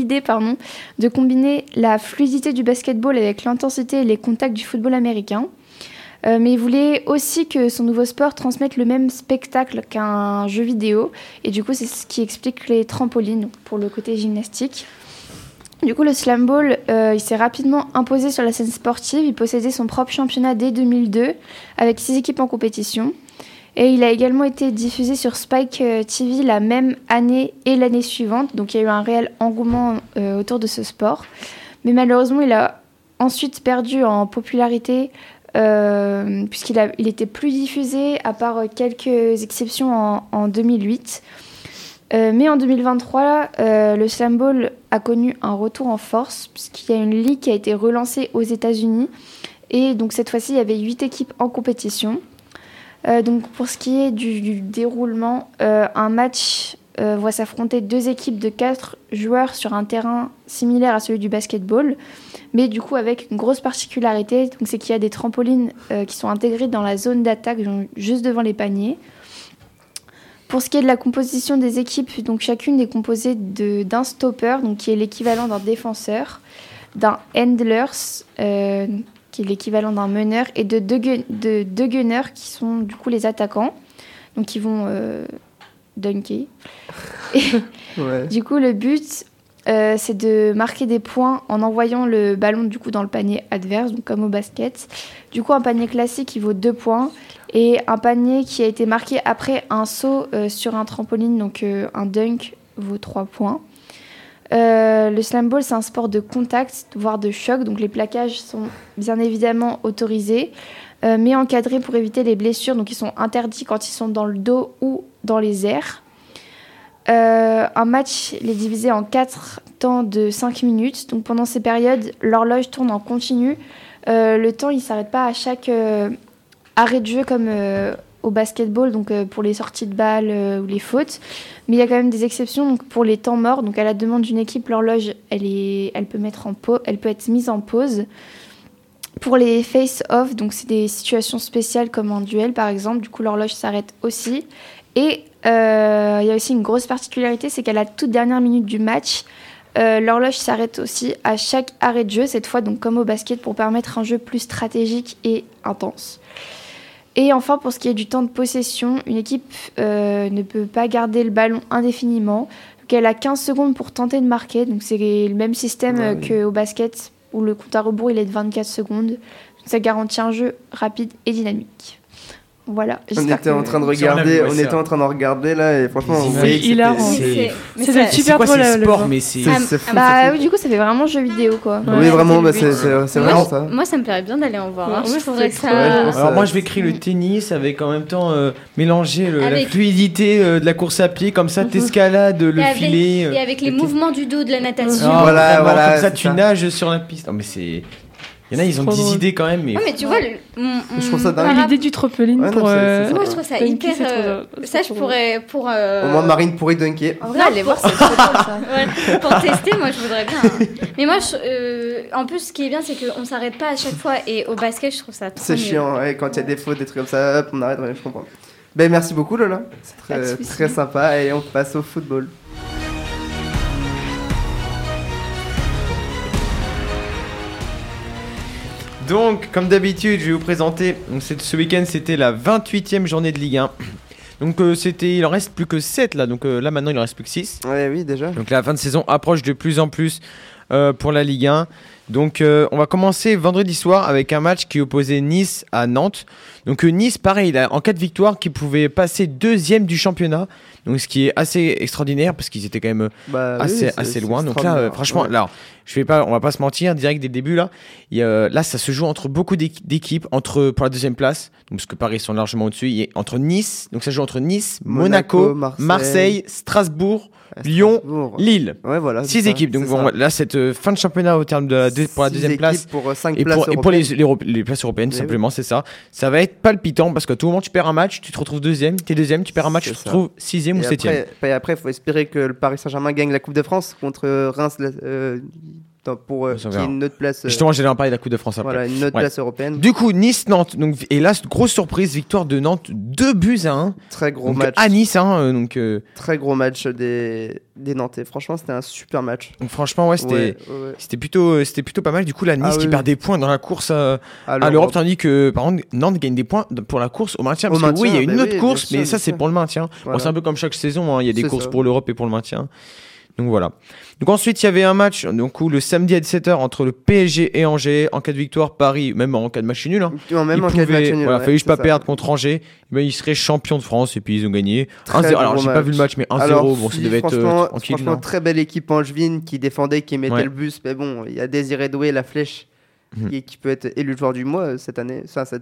[SPEAKER 7] de combiner la fluidité du basketball avec l'intensité et les contacts du football américain. Mais il voulait aussi que son nouveau sport transmette le même spectacle qu'un jeu vidéo. Et du coup, c'est ce qui explique les trampolines donc pour le côté gymnastique. Du coup, le slam ball, il s'est rapidement imposé sur la scène sportive. Il possédait son propre championnat dès 2002 avec 6 équipes en compétition. Et il a également été diffusé sur Spike TV la même année et l'année suivante. Donc il y a eu un réel engouement autour de ce sport. Mais malheureusement, il a ensuite perdu en popularité puisqu'il était plus diffusé à part quelques exceptions en 2008. Mais en 2023, le slam ball a connu un retour en force puisqu'il y a une ligue qui a été relancée aux États-Unis. Et donc cette fois-ci, il y avait 8 équipes en compétition. Donc pour ce qui est du déroulement, un match voit s'affronter 2 équipes de 4 joueurs sur un terrain similaire à celui du basketball, mais du coup avec une grosse particularité, donc c'est qu'il y a des trampolines qui sont intégrées dans la zone d'attaque, juste devant les paniers. Pour ce qui est de la composition des équipes, donc chacune est composée d'un stopper, donc qui est l'équivalent d'un défenseur, d'un handlers, qui est l'équivalent d'un meneur, et de deux gunners qui sont du coup les attaquants, donc qui vont dunker. Et
[SPEAKER 3] Ouais.
[SPEAKER 7] du coup, le but, c'est de marquer des points en envoyant le ballon du coup dans le panier adverse, donc comme au basket. Du coup, un panier classique, il vaut 2 points. Et un panier qui a été marqué après un saut sur un trampoline, donc un dunk, vaut 3 points. Le slam ball, c'est un sport de contact, voire de choc. Donc les plaquages sont bien évidemment autorisés, mais encadrés pour éviter les blessures. Donc ils sont interdits quand ils sont dans le dos ou dans les airs. Un match il est divisé en 4 temps de 5 minutes. Donc pendant ces périodes, l'horloge tourne en continu. Le temps, il ne s'arrête pas à chaque arrêt de jeu comme au basketball, donc pour les sorties de balles ou les fautes. Mais il y a quand même des exceptions donc pour les temps morts. Donc à la demande d'une équipe, l'horloge, elle peut être mise en pause. Pour les face-off, donc c'est des situations spéciales comme un duel par exemple. Du coup, l'horloge s'arrête aussi. Et il y a aussi une grosse particularité, c'est qu'à la toute dernière minute du match, l'horloge s'arrête aussi à chaque arrêt de jeu, cette fois donc comme au basket, pour permettre un jeu plus stratégique et intense. Et enfin, pour ce qui est du temps de possession, une équipe ne peut pas garder le ballon indéfiniment. Donc elle a 15 secondes pour tenter de marquer. Donc c'est le même système qu'au basket, où le compte à rebours il est de 24 secondes. Donc ça garantit un jeu rapide et dynamique. Voilà.
[SPEAKER 3] On
[SPEAKER 7] J'espère
[SPEAKER 3] était en
[SPEAKER 7] que-
[SPEAKER 3] train de
[SPEAKER 4] on
[SPEAKER 3] regarder,
[SPEAKER 4] a vu, ouais,
[SPEAKER 3] regarder là et franchement, on
[SPEAKER 4] C'est
[SPEAKER 3] voyait que
[SPEAKER 5] hilarant.
[SPEAKER 3] c'était-
[SPEAKER 5] C'est le super
[SPEAKER 4] quoi,
[SPEAKER 5] drôle,
[SPEAKER 4] c'est
[SPEAKER 5] le
[SPEAKER 4] sport,
[SPEAKER 5] voir.
[SPEAKER 4] mais c'est.
[SPEAKER 3] c'est fou.
[SPEAKER 7] Bah oui, du coup, ça fait vraiment jeu vidéo, quoi.
[SPEAKER 5] Ouais.
[SPEAKER 3] Oui, vraiment, bah,
[SPEAKER 6] c'est le
[SPEAKER 3] c'est
[SPEAKER 6] Moi,
[SPEAKER 3] vraiment
[SPEAKER 6] je-
[SPEAKER 3] ça.
[SPEAKER 6] Moi, ça me plairait bien d'aller en voir.
[SPEAKER 5] Ouais,
[SPEAKER 6] Je
[SPEAKER 5] ouais,
[SPEAKER 6] trouverais que
[SPEAKER 5] c'est
[SPEAKER 3] cool. Ouais, je
[SPEAKER 6] ça.
[SPEAKER 3] pense-
[SPEAKER 4] Alors
[SPEAKER 3] Ça-
[SPEAKER 4] moi je vais écrire le tennis avec en même temps mélanger la
[SPEAKER 6] Avec-
[SPEAKER 4] fluidité de la course à pied, comme ça t'escalades le
[SPEAKER 6] Et avec-
[SPEAKER 4] filet.
[SPEAKER 6] Et avec les mouvements du dos de la natation.
[SPEAKER 4] Ah,
[SPEAKER 3] Voilà,
[SPEAKER 4] vraiment,
[SPEAKER 3] voilà,
[SPEAKER 4] comme ça
[SPEAKER 3] c'est
[SPEAKER 4] tu
[SPEAKER 3] ça.
[SPEAKER 4] nages sur la piste. Non mais c'est. Il y en a, ils ont
[SPEAKER 5] Trop
[SPEAKER 4] des
[SPEAKER 5] drôle.
[SPEAKER 4] idées quand même, mais.
[SPEAKER 6] Ouais, mais tu vois,
[SPEAKER 3] Je trouve ça dingue.
[SPEAKER 5] L'idée du trampoline
[SPEAKER 3] Ouais, non,
[SPEAKER 5] pour.
[SPEAKER 3] c'est ça.
[SPEAKER 6] moi je trouve ça
[SPEAKER 5] Dunker,
[SPEAKER 6] hyper.
[SPEAKER 5] c'est trop drôle.
[SPEAKER 6] Ça, je
[SPEAKER 5] trop
[SPEAKER 6] pourrais. Pour,
[SPEAKER 3] Au moins, Marine pourrait dunker.
[SPEAKER 7] En vrai, allez voir, c'est trop drôle, ça.
[SPEAKER 6] Ouais, pour tester, moi je voudrais bien. Mais moi, en plus, ce qui est bien, c'est qu'on s'arrête pas à chaque fois. Et au basket, je trouve ça trop
[SPEAKER 3] C'est
[SPEAKER 6] nul.
[SPEAKER 3] chiant, ouais, quand il y a des fautes, des trucs comme ça, hop, on arrête, ouais, je comprends. Ben merci beaucoup Lola, c'est
[SPEAKER 7] Pas de
[SPEAKER 3] très,
[SPEAKER 7] soucis.
[SPEAKER 3] très sympa et on passe au football.
[SPEAKER 4] Donc, comme d'habitude, je vais vous présenter. Donc, ce week-end, c'était la 28e journée de Ligue 1. Donc, il en reste plus que 7 là. Donc, là, maintenant, il en reste plus que 6.
[SPEAKER 3] Ouais, oui, déjà.
[SPEAKER 4] Donc, la fin de saison approche de plus en plus pour la Ligue 1. Donc, on va commencer vendredi soir avec un match qui opposait Nice à Nantes. Donc, Nice, pareil, en cas de victoire, qui pouvait passer deuxième du championnat. Donc, ce qui est assez extraordinaire parce qu'ils étaient quand même
[SPEAKER 3] Bah, oui,
[SPEAKER 4] assez
[SPEAKER 3] c'est
[SPEAKER 4] loin. Donc là,
[SPEAKER 3] extraordinaire.
[SPEAKER 4] franchement,
[SPEAKER 3] Ouais.
[SPEAKER 4] là, on va pas se mentir, direct dès le début là, là, ça se joue entre beaucoup d'équipes, pour la deuxième place, donc, parce que Paris sont largement au-dessus, et entre Nice, donc ça joue entre Nice, Monaco, Marseille, Strasbourg, Lyon,
[SPEAKER 3] Strasbourg.
[SPEAKER 4] Lille.
[SPEAKER 3] Ouais, voilà.
[SPEAKER 4] 6 équipes. Donc
[SPEAKER 3] c'est
[SPEAKER 4] bon,
[SPEAKER 3] ça.
[SPEAKER 4] là, cette fin de championnat au terme pour la
[SPEAKER 3] 6
[SPEAKER 4] deuxième place.
[SPEAKER 3] équipes pour 5
[SPEAKER 4] Et
[SPEAKER 3] places
[SPEAKER 4] pour les
[SPEAKER 3] européennes.
[SPEAKER 4] places européennes, tout
[SPEAKER 3] Mais oui.
[SPEAKER 4] simplement, c'est ça. Ça va être palpitant parce qu'à tout moment, tu perds un match, tu te retrouves deuxième, t'es deuxième, tu perds un match,
[SPEAKER 3] C'est
[SPEAKER 4] tu te
[SPEAKER 3] ça.
[SPEAKER 4] retrouves sixième ou septième.
[SPEAKER 3] Et après, il faut espérer que le Paris Saint-Germain gagne la Coupe de France contre Reims pour
[SPEAKER 4] Ça
[SPEAKER 3] qu'il y ait
[SPEAKER 4] verra.
[SPEAKER 3] une autre place.
[SPEAKER 4] Justement, j'allais en parler de la Coupe de France après.
[SPEAKER 3] Voilà, une autre
[SPEAKER 4] Ouais.
[SPEAKER 3] place européenne.
[SPEAKER 4] Du coup, Nice-Nantes. Donc, et là, grosse surprise, victoire de Nantes, 2-1.
[SPEAKER 3] Très gros
[SPEAKER 4] Donc,
[SPEAKER 3] match.
[SPEAKER 4] à Nice, hein,
[SPEAKER 3] Très gros match des Nantais. Franchement, c'était un super match.
[SPEAKER 4] donc franchement, ouais, c'était
[SPEAKER 3] Ouais.
[SPEAKER 4] c'était plutôt pas mal. Du coup, la Nice
[SPEAKER 3] Ah
[SPEAKER 4] qui
[SPEAKER 3] oui,
[SPEAKER 4] perd
[SPEAKER 3] oui.
[SPEAKER 4] des points dans la course à
[SPEAKER 3] Alors,
[SPEAKER 4] l'Europe, tandis que, par contre, Nantes gagne des points pour la course au maintien.
[SPEAKER 3] Au
[SPEAKER 4] Parce que oui, il y a
[SPEAKER 3] maintien,
[SPEAKER 4] une
[SPEAKER 3] bah
[SPEAKER 4] autre
[SPEAKER 3] oui,
[SPEAKER 4] course,
[SPEAKER 3] bien
[SPEAKER 4] mais
[SPEAKER 3] sûr,
[SPEAKER 4] ça,
[SPEAKER 3] bien
[SPEAKER 4] c'est
[SPEAKER 3] sûr.
[SPEAKER 4] pour le maintien.
[SPEAKER 3] Voilà.
[SPEAKER 4] Bon, c'est un peu comme chaque saison, hein, il y a des
[SPEAKER 3] C'est
[SPEAKER 4] courses
[SPEAKER 3] ça.
[SPEAKER 4] pour l'Europe et pour le maintien. Donc voilà. Donc ensuite, il y avait un match donc, où le samedi à 17h entre le PSG et Angers. En cas de victoire, Paris, même en cas de match nul. Hein,
[SPEAKER 3] Même
[SPEAKER 4] ils
[SPEAKER 3] en cas de match
[SPEAKER 4] pouvaient-
[SPEAKER 3] nul.
[SPEAKER 4] voilà,
[SPEAKER 3] ouais,
[SPEAKER 4] fallait juste
[SPEAKER 3] c'est
[SPEAKER 4] pas
[SPEAKER 3] ça.
[SPEAKER 4] perdre contre Angers. Ben, ils seraient champions de France et puis ils ont gagné.
[SPEAKER 3] Très
[SPEAKER 4] 1-0. Alors,
[SPEAKER 3] gros
[SPEAKER 4] j'ai pas
[SPEAKER 3] match.
[SPEAKER 4] vu le match, mais 1-0.
[SPEAKER 3] Alors,
[SPEAKER 4] Bon, ça
[SPEAKER 3] si,
[SPEAKER 4] devait être tranquille.
[SPEAKER 3] franchement,
[SPEAKER 4] non
[SPEAKER 3] très belle équipe angevine qui défendait, qui mettait
[SPEAKER 4] Ouais.
[SPEAKER 3] le bus. Mais bon, il y a Désiré Doué, la flèche,
[SPEAKER 4] Mhm.
[SPEAKER 3] qui peut être élu joueur du mois cette année,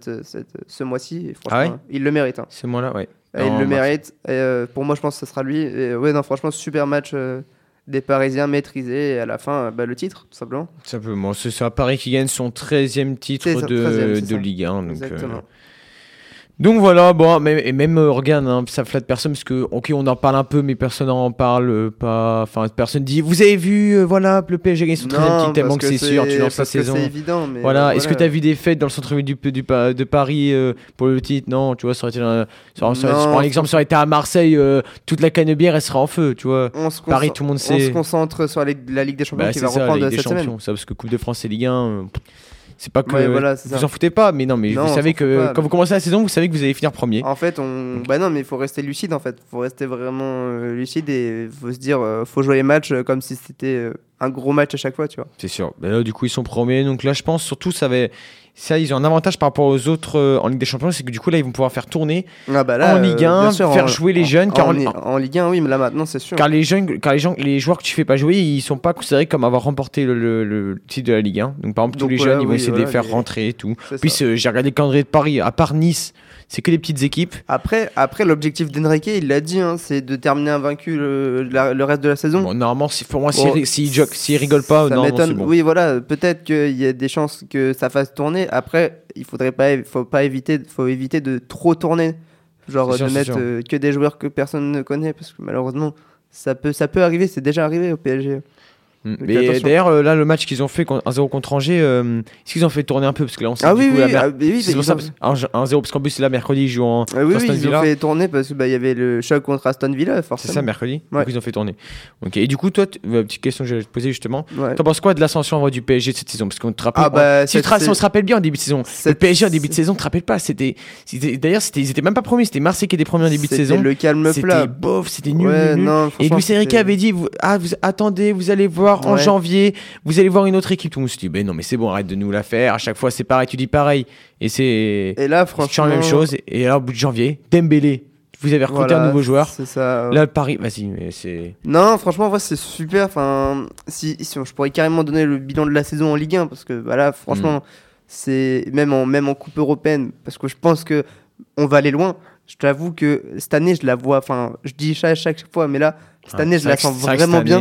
[SPEAKER 3] ce mois-ci. Et franchement,
[SPEAKER 4] Ah ouais
[SPEAKER 3] il le mérite. Hein.
[SPEAKER 4] C'est moi là, ouais.
[SPEAKER 3] Et il
[SPEAKER 4] Non,
[SPEAKER 3] le
[SPEAKER 4] bah,
[SPEAKER 3] mérite. Et, pour moi, je pense que ce sera lui. Et, ouais, non, franchement, super match des Parisiens maîtrisés. Et à la fin, le titre, tout simplement.
[SPEAKER 4] Simplement, c'est Paris qui gagne son 13e titre
[SPEAKER 3] C'est ça, 13e, c'est
[SPEAKER 4] de
[SPEAKER 3] ça.
[SPEAKER 4] Ligue 1. Donc,
[SPEAKER 3] Exactement.
[SPEAKER 4] donc voilà, bon, et même regarde, hein, ça flatte personne parce que, ok, on en parle un peu, mais personne n'en parle pas. Enfin, personne dit, vous avez vu, voilà, le PSG gagne son 13e titre, tellement que c'est sûr, tu lances la
[SPEAKER 3] parce que
[SPEAKER 4] saison.
[SPEAKER 3] c'est évident. Mais
[SPEAKER 4] Voilà, est-ce que tu as vu des fêtes dans le centre-ville de Paris pour le titre? Non, tu vois, ça aurait été.
[SPEAKER 3] Non,
[SPEAKER 4] par exemple, ça aurait été à Marseille, toute la canebière, elle serait en feu, tu vois. Paris, tout le monde
[SPEAKER 3] On
[SPEAKER 4] sait.
[SPEAKER 3] se concentre sur la Ligue des Champions
[SPEAKER 4] Bah,
[SPEAKER 3] qui
[SPEAKER 4] c'est
[SPEAKER 3] va
[SPEAKER 4] ça, la
[SPEAKER 3] reprendre
[SPEAKER 4] Ligue des
[SPEAKER 3] cette semaine.
[SPEAKER 4] Champions, ça, parce que Coupe de France et Ligue 1, c'est pas que
[SPEAKER 3] Ouais, voilà, c'est
[SPEAKER 4] vous
[SPEAKER 3] ça.
[SPEAKER 4] en foutez pas, mais non, mais
[SPEAKER 3] Non,
[SPEAKER 4] vous
[SPEAKER 3] on
[SPEAKER 4] savez
[SPEAKER 3] s'en
[SPEAKER 4] que
[SPEAKER 3] fout pas,
[SPEAKER 4] quand
[SPEAKER 3] mais-
[SPEAKER 4] vous commencez la saison, vous savez que vous allez finir premier.
[SPEAKER 3] En fait, bah non, mais il faut rester lucide en fait. Il faut rester vraiment lucide et faut se dire, faut jouer les matchs comme si c'était un gros match à chaque fois, tu vois.
[SPEAKER 4] C'est sûr. Ben là, du coup, ils sont premiers. Donc là, je pense surtout, ils ont un avantage par rapport aux autres en Ligue des Champions, c'est que du coup, là, ils vont pouvoir faire tourner
[SPEAKER 3] Ah bah là,
[SPEAKER 4] en Ligue 1,
[SPEAKER 3] bien sûr,
[SPEAKER 4] faire jouer les jeunes. Car
[SPEAKER 3] en Ligue 1, oui, mais là maintenant, c'est sûr.
[SPEAKER 4] car les joueurs que tu fais pas jouer, ils sont pas considérés comme avoir remporté le titre de la Ligue 1. Donc par exemple, tous
[SPEAKER 3] Donc
[SPEAKER 4] les
[SPEAKER 3] voilà,
[SPEAKER 4] jeunes, ils vont
[SPEAKER 3] oui,
[SPEAKER 4] essayer de
[SPEAKER 3] voilà,
[SPEAKER 4] les faire
[SPEAKER 3] les-
[SPEAKER 4] rentrer et tout.
[SPEAKER 3] C'est
[SPEAKER 4] Puis
[SPEAKER 3] ça.
[SPEAKER 4] j'ai regardé le calendrier de Paris, à part Nice, c'est que des petites équipes.
[SPEAKER 3] Après, l'objectif d'Enrique, il l'a dit, hein, c'est de terminer invaincu le reste de la saison.
[SPEAKER 4] Bon, normalement, pour moi,
[SPEAKER 3] Bon,
[SPEAKER 4] s'il rigole pas,
[SPEAKER 3] ça
[SPEAKER 4] non,
[SPEAKER 3] m'étonne.
[SPEAKER 4] c'est bon.
[SPEAKER 3] Oui, voilà, peut-être qu'il y a des chances que ça fasse tourner. Après, faut éviter de trop tourner. Genre
[SPEAKER 4] C'est sûr,
[SPEAKER 3] de
[SPEAKER 4] c'est
[SPEAKER 3] mettre
[SPEAKER 4] sûr.
[SPEAKER 3] que des joueurs que personne ne connaît, parce que malheureusement, ça peut arriver, c'est déjà arrivé au PSG. Donc,
[SPEAKER 4] Mais
[SPEAKER 3] attention.
[SPEAKER 4] d'ailleurs, là, le match qu'ils ont fait 1-0 contre Angers, est-ce qu'ils ont fait tourner un peu? Parce que là, on sait
[SPEAKER 3] Ah
[SPEAKER 4] du
[SPEAKER 3] oui,
[SPEAKER 4] coup,
[SPEAKER 3] oui,
[SPEAKER 4] la
[SPEAKER 3] oui,
[SPEAKER 4] mer-
[SPEAKER 3] ah, mais oui,
[SPEAKER 4] c'est pour
[SPEAKER 3] ils
[SPEAKER 4] ça,
[SPEAKER 3] ont-
[SPEAKER 4] parce- 1-0, parce qu'en plus, là, mercredi, ils jouent en
[SPEAKER 3] Ah oui,
[SPEAKER 4] Aston
[SPEAKER 3] oui, ils
[SPEAKER 4] Villa.
[SPEAKER 3] ont fait tourner parce que il y avait le choc contre Aston Villa,
[SPEAKER 4] C'est
[SPEAKER 3] forcément.
[SPEAKER 4] ça, mercredi.
[SPEAKER 3] Ouais.
[SPEAKER 4] Donc, ils ont fait tourner. Ok. Et du coup, toi, petite question que j'allais te poser justement.
[SPEAKER 3] Ouais.
[SPEAKER 4] T'en penses quoi de l'ascension en vrai du PSG de cette saison? Parce qu'on te rappelle.
[SPEAKER 3] Ah bah,
[SPEAKER 4] si on se rappelle bien en début de saison, le
[SPEAKER 3] cette-
[SPEAKER 4] PSG en début de saison, tu te rappelles pas? D'ailleurs, ils étaient même pas premiers. C'était Marseille qui était premier en début de
[SPEAKER 3] C'était
[SPEAKER 4] saison.
[SPEAKER 3] le calme
[SPEAKER 4] C'était
[SPEAKER 3] plat.
[SPEAKER 4] bof, c'était nul.
[SPEAKER 3] Ouais,
[SPEAKER 4] nul.
[SPEAKER 3] non,
[SPEAKER 4] Et
[SPEAKER 3] franchement,
[SPEAKER 4] Luis Enrique
[SPEAKER 3] c'était-
[SPEAKER 4] avait dit attendez, vous allez voir, joueurs en
[SPEAKER 3] Ouais.
[SPEAKER 4] janvier, vous allez voir une autre équipe. Tout le monde se dit, non, mais c'est bon, arrête de nous la faire. À chaque fois, c'est pareil, tu dis pareil. Et c'est
[SPEAKER 3] Et là,
[SPEAKER 4] c'est toujours
[SPEAKER 3] franchement.
[SPEAKER 4] la même chose. Et là, au bout de janvier, Dembélé, vous avez recruté
[SPEAKER 3] voilà,
[SPEAKER 4] un nouveau joueur.
[SPEAKER 3] C'est ça.
[SPEAKER 4] Là, Paris, vas-y, mais c'est.
[SPEAKER 3] Non, franchement, en vrai, c'est super. Enfin, si je pourrais carrément donner le bilan de la saison en Ligue 1, parce que voilà, franchement, c'est même en Coupe européenne, parce que je pense que on va aller loin. Je t'avoue que cette année, je la vois. Enfin, je dis ça à chaque fois, mais là, cette année, je la sens vraiment bien.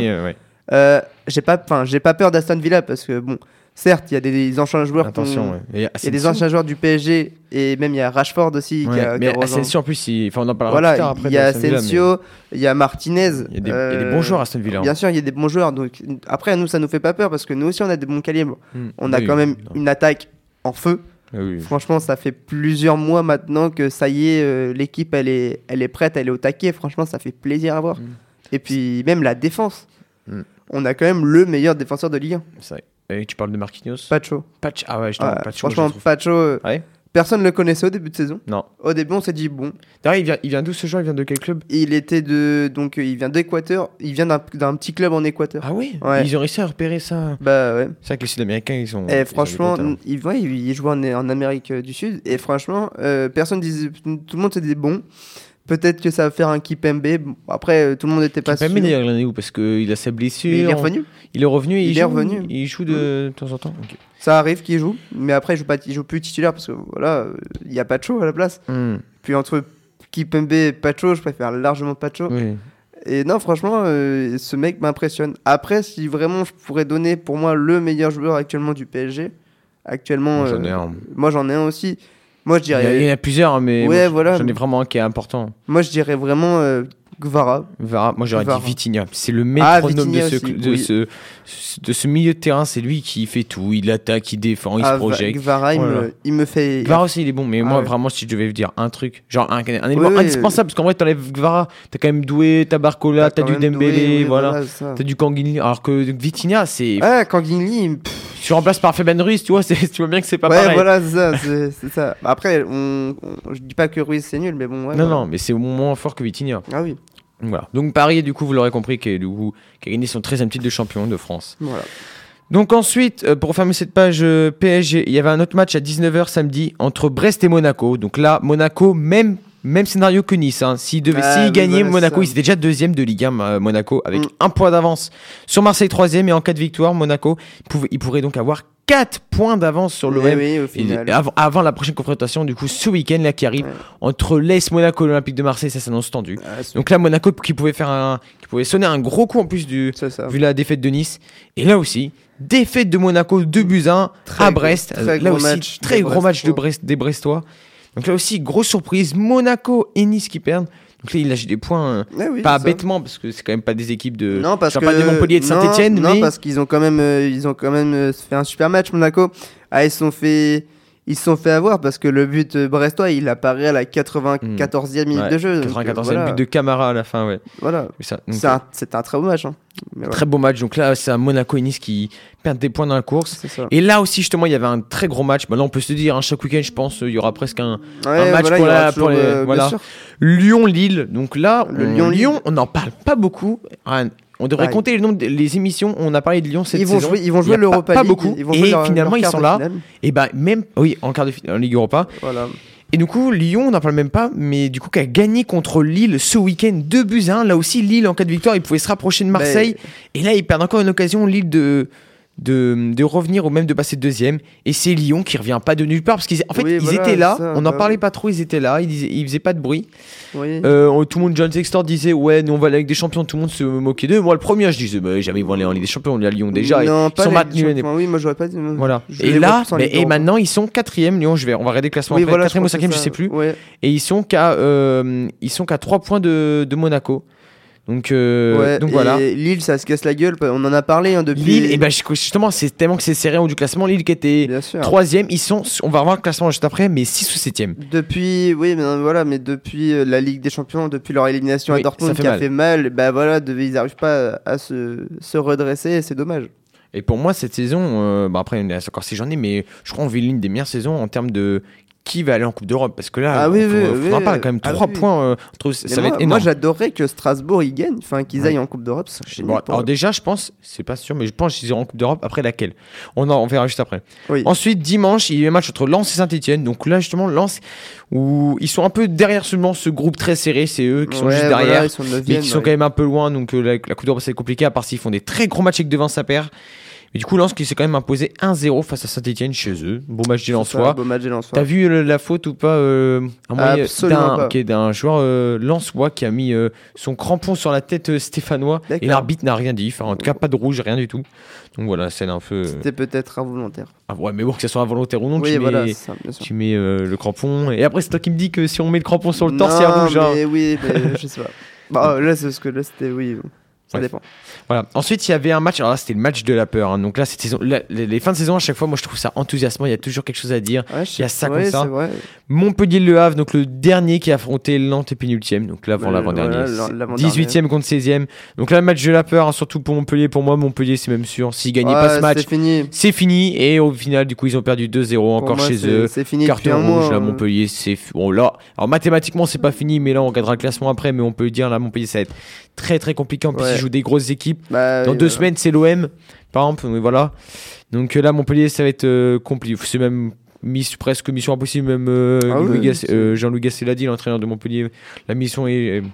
[SPEAKER 3] J'ai pas peur d'Aston Villa parce que bon, certes, il y a des anciens joueurs.
[SPEAKER 4] Attention, ouais.
[SPEAKER 3] Il y a des anciens joueurs du PSG et même il y a Rashford aussi.
[SPEAKER 4] Mais Asensio en plus, on en parlera
[SPEAKER 3] voilà,
[SPEAKER 4] plus tard après.
[SPEAKER 3] il y a
[SPEAKER 4] d'Aston Villa,
[SPEAKER 3] Asensio, il y a Martinez.
[SPEAKER 4] Il y a des bons joueurs à Aston Villa.
[SPEAKER 3] Bien sûr, il y a des bons joueurs. Donc après, nous, ça nous fait pas peur parce que nous aussi, on a des bons calibres. On a quand même une attaque en feu.
[SPEAKER 4] Oui.
[SPEAKER 3] Franchement, ça fait plusieurs mois maintenant que ça y est, l'équipe elle est prête, elle est au taquet. Franchement, ça fait plaisir à voir. Et puis même la défense. On a quand même le meilleur défenseur de Ligue 1.
[SPEAKER 4] C'est vrai. Et tu parles de Marquinhos.
[SPEAKER 3] Pacho.
[SPEAKER 4] Ah ouais, Pacho.
[SPEAKER 3] Franchement, Pacho,
[SPEAKER 4] Ouais.
[SPEAKER 3] personne ne le connaissait au début de saison.
[SPEAKER 4] Non.
[SPEAKER 3] Au début, on s'est dit bon.
[SPEAKER 4] D'ailleurs, il vient d'où ce joueur? Il vient de quel club?
[SPEAKER 3] Il vient d'Équateur. Il vient d'un petit club en Équateur.
[SPEAKER 4] Ah oui.
[SPEAKER 3] Ouais.
[SPEAKER 4] Ils ont réussi à repérer ça.
[SPEAKER 3] Bah ouais.
[SPEAKER 4] C'est vrai que les Sud-Américains, ils sont.
[SPEAKER 3] Et
[SPEAKER 4] ils
[SPEAKER 3] franchement,
[SPEAKER 4] ont des gros talents.
[SPEAKER 3] il joue en Amérique du Sud. Et franchement, personne disait, tout le monde s'est dit bon, peut-être que ça va faire un Kipembe. Bon, après, tout le monde n'était pas sûr.
[SPEAKER 4] Kipembe, d'ailleurs, il en est où? Parce qu'il a sa blessure.
[SPEAKER 3] Mais il est revenu.
[SPEAKER 4] Il est revenu et
[SPEAKER 3] Il est revenu.
[SPEAKER 4] Il joue de temps en temps. Ok.
[SPEAKER 3] Ça arrive qu'il joue, mais après il joue plus titulaire parce que voilà, il y a Pacho à la place. Puis entre Kipembe et Pacho, je préfère largement Pacho.
[SPEAKER 4] Oui.
[SPEAKER 3] Et non, franchement, ce mec m'impressionne. Après, si vraiment je pourrais donner pour moi le meilleur joueur actuellement du PSG, actuellement,
[SPEAKER 4] Moi, j'en ai un.
[SPEAKER 3] moi j'en ai un aussi. Moi je dirais,
[SPEAKER 4] Il y en a plusieurs, hein, mais
[SPEAKER 3] Ouais,
[SPEAKER 4] moi,
[SPEAKER 3] voilà.
[SPEAKER 4] j'en ai vraiment un qui est important.
[SPEAKER 3] moi je dirais vraiment Gvara.
[SPEAKER 4] Moi, j'aurais dit
[SPEAKER 3] Varane.
[SPEAKER 4] Vitinha. C'est le métronome
[SPEAKER 3] Vitinha
[SPEAKER 4] de
[SPEAKER 3] aussi,
[SPEAKER 4] de ce milieu de terrain. C'est lui qui fait tout. Il attaque, il défend, il se projette.
[SPEAKER 3] Gvara,
[SPEAKER 4] Voilà.
[SPEAKER 3] il me fait.
[SPEAKER 4] Gvara aussi, il est bon, mais moi,
[SPEAKER 3] ouais.
[SPEAKER 4] vraiment, si je devais dire un truc, genre un élément
[SPEAKER 3] Oui,
[SPEAKER 4] indispensable, parce qu'en vrai, t'enlèves Gvara, t'as quand même Doué, t'as Barcola, t'as
[SPEAKER 3] quand
[SPEAKER 4] du
[SPEAKER 3] même
[SPEAKER 4] Dembélé,
[SPEAKER 3] Doué, oui,
[SPEAKER 4] voilà.
[SPEAKER 3] ça.
[SPEAKER 4] T'as du Kanguinli, alors que Vitinha, c'est.
[SPEAKER 3] Ah, Kanguinli,
[SPEAKER 4] Tu remplaces par Fabian Ruiz, tu vois, tu vois bien que c'est pas
[SPEAKER 3] ouais,
[SPEAKER 4] pareil.
[SPEAKER 3] voilà, c'est ça. Après, je dis pas que Ruiz c'est nul, mais bon, ouais.
[SPEAKER 4] Non,
[SPEAKER 3] voilà.
[SPEAKER 4] non, mais c'est moins fort que Vitinha.
[SPEAKER 3] Ah oui,
[SPEAKER 4] Donc, voilà. Donc Paris, du coup, vous l'aurez compris, qui a gagné son 13e titre de champion de France.
[SPEAKER 3] voilà.
[SPEAKER 4] Donc ensuite, pour fermer cette page PSG, il y avait un autre match à 19h samedi entre Brest et Monaco. Donc là, Monaco, même scénario que Nice. Hein. S'il
[SPEAKER 3] oui,
[SPEAKER 4] gagnait,
[SPEAKER 3] voilà,
[SPEAKER 4] Monaco,
[SPEAKER 3] ça.
[SPEAKER 4] ils étaient déjà deuxième de Ligue 1, Monaco, avec un point d'avance sur Marseille 3e. Et en cas de victoire, Monaco, il pourrait donc avoir 4 points d'avance sur l'OM.
[SPEAKER 3] Oui, au final.
[SPEAKER 4] Et avant la prochaine confrontation, du coup, ce week-end là qui arrive, entre l'AS Monaco et l'Olympique de Marseille, ça s'annonce tendu. Donc là, Monaco qui pouvait sonner un gros coup en plus
[SPEAKER 3] C'est ça.
[SPEAKER 4] vu la défaite de Nice. Et là aussi, défaite de Monaco 2-1 à Brest.
[SPEAKER 3] très
[SPEAKER 4] Là
[SPEAKER 3] gros
[SPEAKER 4] aussi,
[SPEAKER 3] match
[SPEAKER 4] très
[SPEAKER 3] des
[SPEAKER 4] gros match
[SPEAKER 3] Brestois.
[SPEAKER 4] des Brestois. Donc là aussi, grosse surprise, Monaco et Nice qui perdent. Donc là, il lâche des points,
[SPEAKER 3] Oui,
[SPEAKER 4] pas
[SPEAKER 3] c'est ça.
[SPEAKER 4] bêtement, parce que c'est quand même pas des équipes de.
[SPEAKER 3] Non, parce
[SPEAKER 4] je
[SPEAKER 3] que.
[SPEAKER 4] parle pas de Montpellier et de Saint-Etienne,
[SPEAKER 3] non,
[SPEAKER 4] mais.
[SPEAKER 3] parce qu'ils ont quand même, fait un super match, Monaco. Ah, ils se sont fait avoir parce que le but brestois, il apparaît à la 94e minute
[SPEAKER 4] Ouais,
[SPEAKER 3] de jeu.
[SPEAKER 4] 94e
[SPEAKER 3] voilà.
[SPEAKER 4] but de Camara à la fin, ouais.
[SPEAKER 3] Voilà.
[SPEAKER 4] Ça, donc,
[SPEAKER 3] C'était un très beau match. Hein. Mais voilà.
[SPEAKER 4] très beau match. Donc là, c'est un Monaco et Nice qui perdent des points dans la course.
[SPEAKER 3] C'est ça.
[SPEAKER 4] Et là aussi, justement, il y avait un très gros match. Maintenant, on peut se dire, hein, chaque week-end, je pense, il y aura presque un match
[SPEAKER 3] voilà,
[SPEAKER 4] pour
[SPEAKER 3] il y aura
[SPEAKER 4] la.
[SPEAKER 3] toujours, bien
[SPEAKER 4] Voilà.
[SPEAKER 3] sûr.
[SPEAKER 4] Lyon-Lille. Donc là,
[SPEAKER 3] Le
[SPEAKER 4] Lyon, on n'en parle pas beaucoup. On devrait compter le nombre les émissions. On a parlé de Lyon cette saison.
[SPEAKER 3] Ils vont
[SPEAKER 4] Il y
[SPEAKER 3] jouer
[SPEAKER 4] a
[SPEAKER 3] l'Europa
[SPEAKER 4] pas
[SPEAKER 3] League.
[SPEAKER 4] beaucoup.
[SPEAKER 3] Ils vont jouer
[SPEAKER 4] Et
[SPEAKER 3] leur
[SPEAKER 4] finalement, ils
[SPEAKER 3] quart
[SPEAKER 4] sont
[SPEAKER 3] de
[SPEAKER 4] là.
[SPEAKER 3] finale.
[SPEAKER 4] Et bah, même, oui, en quart de finale, en Ligue Europa.
[SPEAKER 3] Voilà.
[SPEAKER 4] Et du coup, Lyon, on n'en parle même pas, mais du coup, qui a gagné contre Lille ce week-end 2-1. Là aussi, Lille, en cas de victoire, ils pouvaient se rapprocher de Marseille. Et là, ils perdent encore une occasion, Lille, de revenir ou même de passer deuxième. Et c'est Lyon qui revient pas de nulle part, parce qu'en fait,
[SPEAKER 3] Oui,
[SPEAKER 4] ils
[SPEAKER 3] voilà,
[SPEAKER 4] étaient là,
[SPEAKER 3] ça,
[SPEAKER 4] on n'en
[SPEAKER 3] bah
[SPEAKER 4] parlait
[SPEAKER 3] oui.
[SPEAKER 4] pas trop, ils étaient là, ils faisaient pas de bruit.
[SPEAKER 3] Oui.
[SPEAKER 4] Tout le monde, John Sextor disait, ouais, nous on va aller avec des champions, tout le monde se moquait d'eux. Moi, le premier, je disais, bah, jamais ils vont aller en Ligue des Champions, on est à Lyon déjà.
[SPEAKER 3] Non,
[SPEAKER 4] Ils
[SPEAKER 3] pas
[SPEAKER 4] sont
[SPEAKER 3] les
[SPEAKER 4] maintenus l'année
[SPEAKER 3] champions. Oui, moi j'aurais pas dit.
[SPEAKER 4] Voilà.
[SPEAKER 3] Je
[SPEAKER 4] Et
[SPEAKER 3] les vois
[SPEAKER 4] là,
[SPEAKER 3] plus en Ligue
[SPEAKER 4] et
[SPEAKER 3] Europa.
[SPEAKER 4] maintenant, ils sont 4e. Lyon, on va regarder le classement
[SPEAKER 3] Oui,
[SPEAKER 4] après.
[SPEAKER 3] voilà,
[SPEAKER 4] 4e ou
[SPEAKER 3] je pense
[SPEAKER 4] 5e,
[SPEAKER 3] que
[SPEAKER 4] je
[SPEAKER 3] ça.
[SPEAKER 4] sais plus.
[SPEAKER 3] Ouais.
[SPEAKER 4] Et ils sont qu'à 3 points de Monaco. Donc
[SPEAKER 3] Ouais,
[SPEAKER 4] voilà.
[SPEAKER 3] et Lille, ça se casse la gueule. On en a parlé hein, depuis.
[SPEAKER 4] Lille, et ben justement, c'est tellement que c'est serré en haut du classement. Lille qui était
[SPEAKER 3] Bien sûr.
[SPEAKER 4] 3e, on va revoir le classement juste après, mais 6 ou 7e.
[SPEAKER 3] Depuis, oui, mais voilà, mais depuis la Ligue des Champions, depuis leur élimination
[SPEAKER 4] Oui,
[SPEAKER 3] à Dortmund
[SPEAKER 4] ça fait
[SPEAKER 3] qui a
[SPEAKER 4] mal.
[SPEAKER 3] fait mal, bah voilà, ils n'arrivent pas à se redresser, et c'est dommage.
[SPEAKER 4] Et pour moi, cette saison, après, il y a encore 6 journées, mais je crois qu'on vit l'une des meilleures saisons en termes de qui va aller en Coupe d'Europe, parce que là,
[SPEAKER 3] Ah oui, oui,
[SPEAKER 4] faudra
[SPEAKER 3] oui.
[SPEAKER 4] pas quand même
[SPEAKER 3] Ah
[SPEAKER 4] 3
[SPEAKER 3] oui.
[SPEAKER 4] points, ça va être
[SPEAKER 3] Moi,
[SPEAKER 4] énorme.
[SPEAKER 3] j'adorerais que Strasbourg ils gagnent, enfin qu'ils
[SPEAKER 4] Ouais.
[SPEAKER 3] aillent en Coupe d'Europe. C'est génial
[SPEAKER 4] Bon,
[SPEAKER 3] pour
[SPEAKER 4] alors
[SPEAKER 3] eux.
[SPEAKER 4] déjà, je pense, c'est pas sûr, mais je pense qu'ils iront en Coupe d'Europe. Après laquelle on verra juste après.
[SPEAKER 3] Oui.
[SPEAKER 4] Ensuite, dimanche, il y a un match entre Lens et Saint-Etienne. Donc là, justement, Lens, où ils sont un peu derrière seulement ce groupe très serré. C'est eux qui sont
[SPEAKER 3] Ouais,
[SPEAKER 4] juste
[SPEAKER 3] voilà,
[SPEAKER 4] derrière.
[SPEAKER 3] ils sont
[SPEAKER 4] Mais
[SPEAKER 3] 9e,
[SPEAKER 4] qui sont
[SPEAKER 3] ouais.
[SPEAKER 4] quand même un peu loin. Donc la Coupe d'Europe, c'est compliqué, à part s'ils font des très gros matchs avec devant sa paire. Mais du coup, Lens qui s'est quand même imposé 1-0 face à Saint-Etienne chez eux. Beau match des
[SPEAKER 3] C'est ça,
[SPEAKER 4] Lensois.
[SPEAKER 3] beau match des Lensois.
[SPEAKER 4] T'as vu la faute ou pas
[SPEAKER 3] Absolument pas.
[SPEAKER 4] qui est d'un joueur lensois qui a mis son crampon sur la tête stéphanois et
[SPEAKER 3] D'accord.
[SPEAKER 4] l'arbitre n'a rien dit. Enfin, en tout cas, pas de rouge, rien du tout. Donc voilà, c'est un peu.
[SPEAKER 3] C'était peut-être involontaire.
[SPEAKER 4] Ah ouais, mais bon, que ce soit involontaire ou non,
[SPEAKER 3] Oui,
[SPEAKER 4] tu
[SPEAKER 3] voilà,
[SPEAKER 4] mets,
[SPEAKER 3] c'est ça, bien sûr.
[SPEAKER 4] tu mets le crampon. Et après, c'est toi qui me dis que si on met le crampon sur le torse, c'est
[SPEAKER 3] Non,
[SPEAKER 4] rouge. Hein.
[SPEAKER 3] mais oui, mais je sais pas. Bah, là, c'est ce que là, c'était, oui, bon, ça
[SPEAKER 4] Ouais.
[SPEAKER 3] dépend.
[SPEAKER 4] Voilà. Ensuite, il y avait un match. Alors là, c'était le match de la peur. Hein. Donc là, cette saison, les fins de saison, à chaque fois, moi, je trouve ça enthousiasmant. Il y a toujours quelque chose à dire.
[SPEAKER 3] Ouais,
[SPEAKER 4] Il y a ça comme
[SPEAKER 3] ouais,
[SPEAKER 4] ça.
[SPEAKER 3] c'est vrai.
[SPEAKER 4] Montpellier-Le Havre, donc le dernier qui a affronté Nantes et pénultième. Donc là, avant l'avant-dernier.
[SPEAKER 3] Voilà, l'avant-dernier.
[SPEAKER 4] 18e contre 16e. Donc là, le match de la peur, hein, surtout pour Montpellier. Pour moi, Montpellier, c'est même sûr. S'ils gagnaient pas ce match,
[SPEAKER 3] C'est fini.
[SPEAKER 4] c'est fini. Et au final, du coup, ils ont perdu 2-0
[SPEAKER 3] Pour
[SPEAKER 4] encore
[SPEAKER 3] moi,
[SPEAKER 4] chez
[SPEAKER 3] c'est-
[SPEAKER 4] eux.
[SPEAKER 3] C'est fini depuis
[SPEAKER 4] Carton
[SPEAKER 3] un
[SPEAKER 4] rouge,
[SPEAKER 3] mois.
[SPEAKER 4] là, Montpellier, c'est. Bon, là, alors mathématiquement, c'est pas fini, mais là, on regardera le classement après. Mais on peut dire, là, Montpellier, ça va être très très compliqué. En plus,
[SPEAKER 3] Ouais.
[SPEAKER 4] ils jouent des grosses équipes.
[SPEAKER 3] Bah,
[SPEAKER 4] Dans
[SPEAKER 3] oui,
[SPEAKER 4] 2
[SPEAKER 3] voilà.
[SPEAKER 4] semaines, c'est l'OM, par exemple. Mais voilà. Donc là, Montpellier, ça va être compliqué. C'est même presque mission impossible. Même
[SPEAKER 3] Ah oui,
[SPEAKER 4] Jean-Louis Gasset l'a dit, l'entraîneur de Montpellier. La mission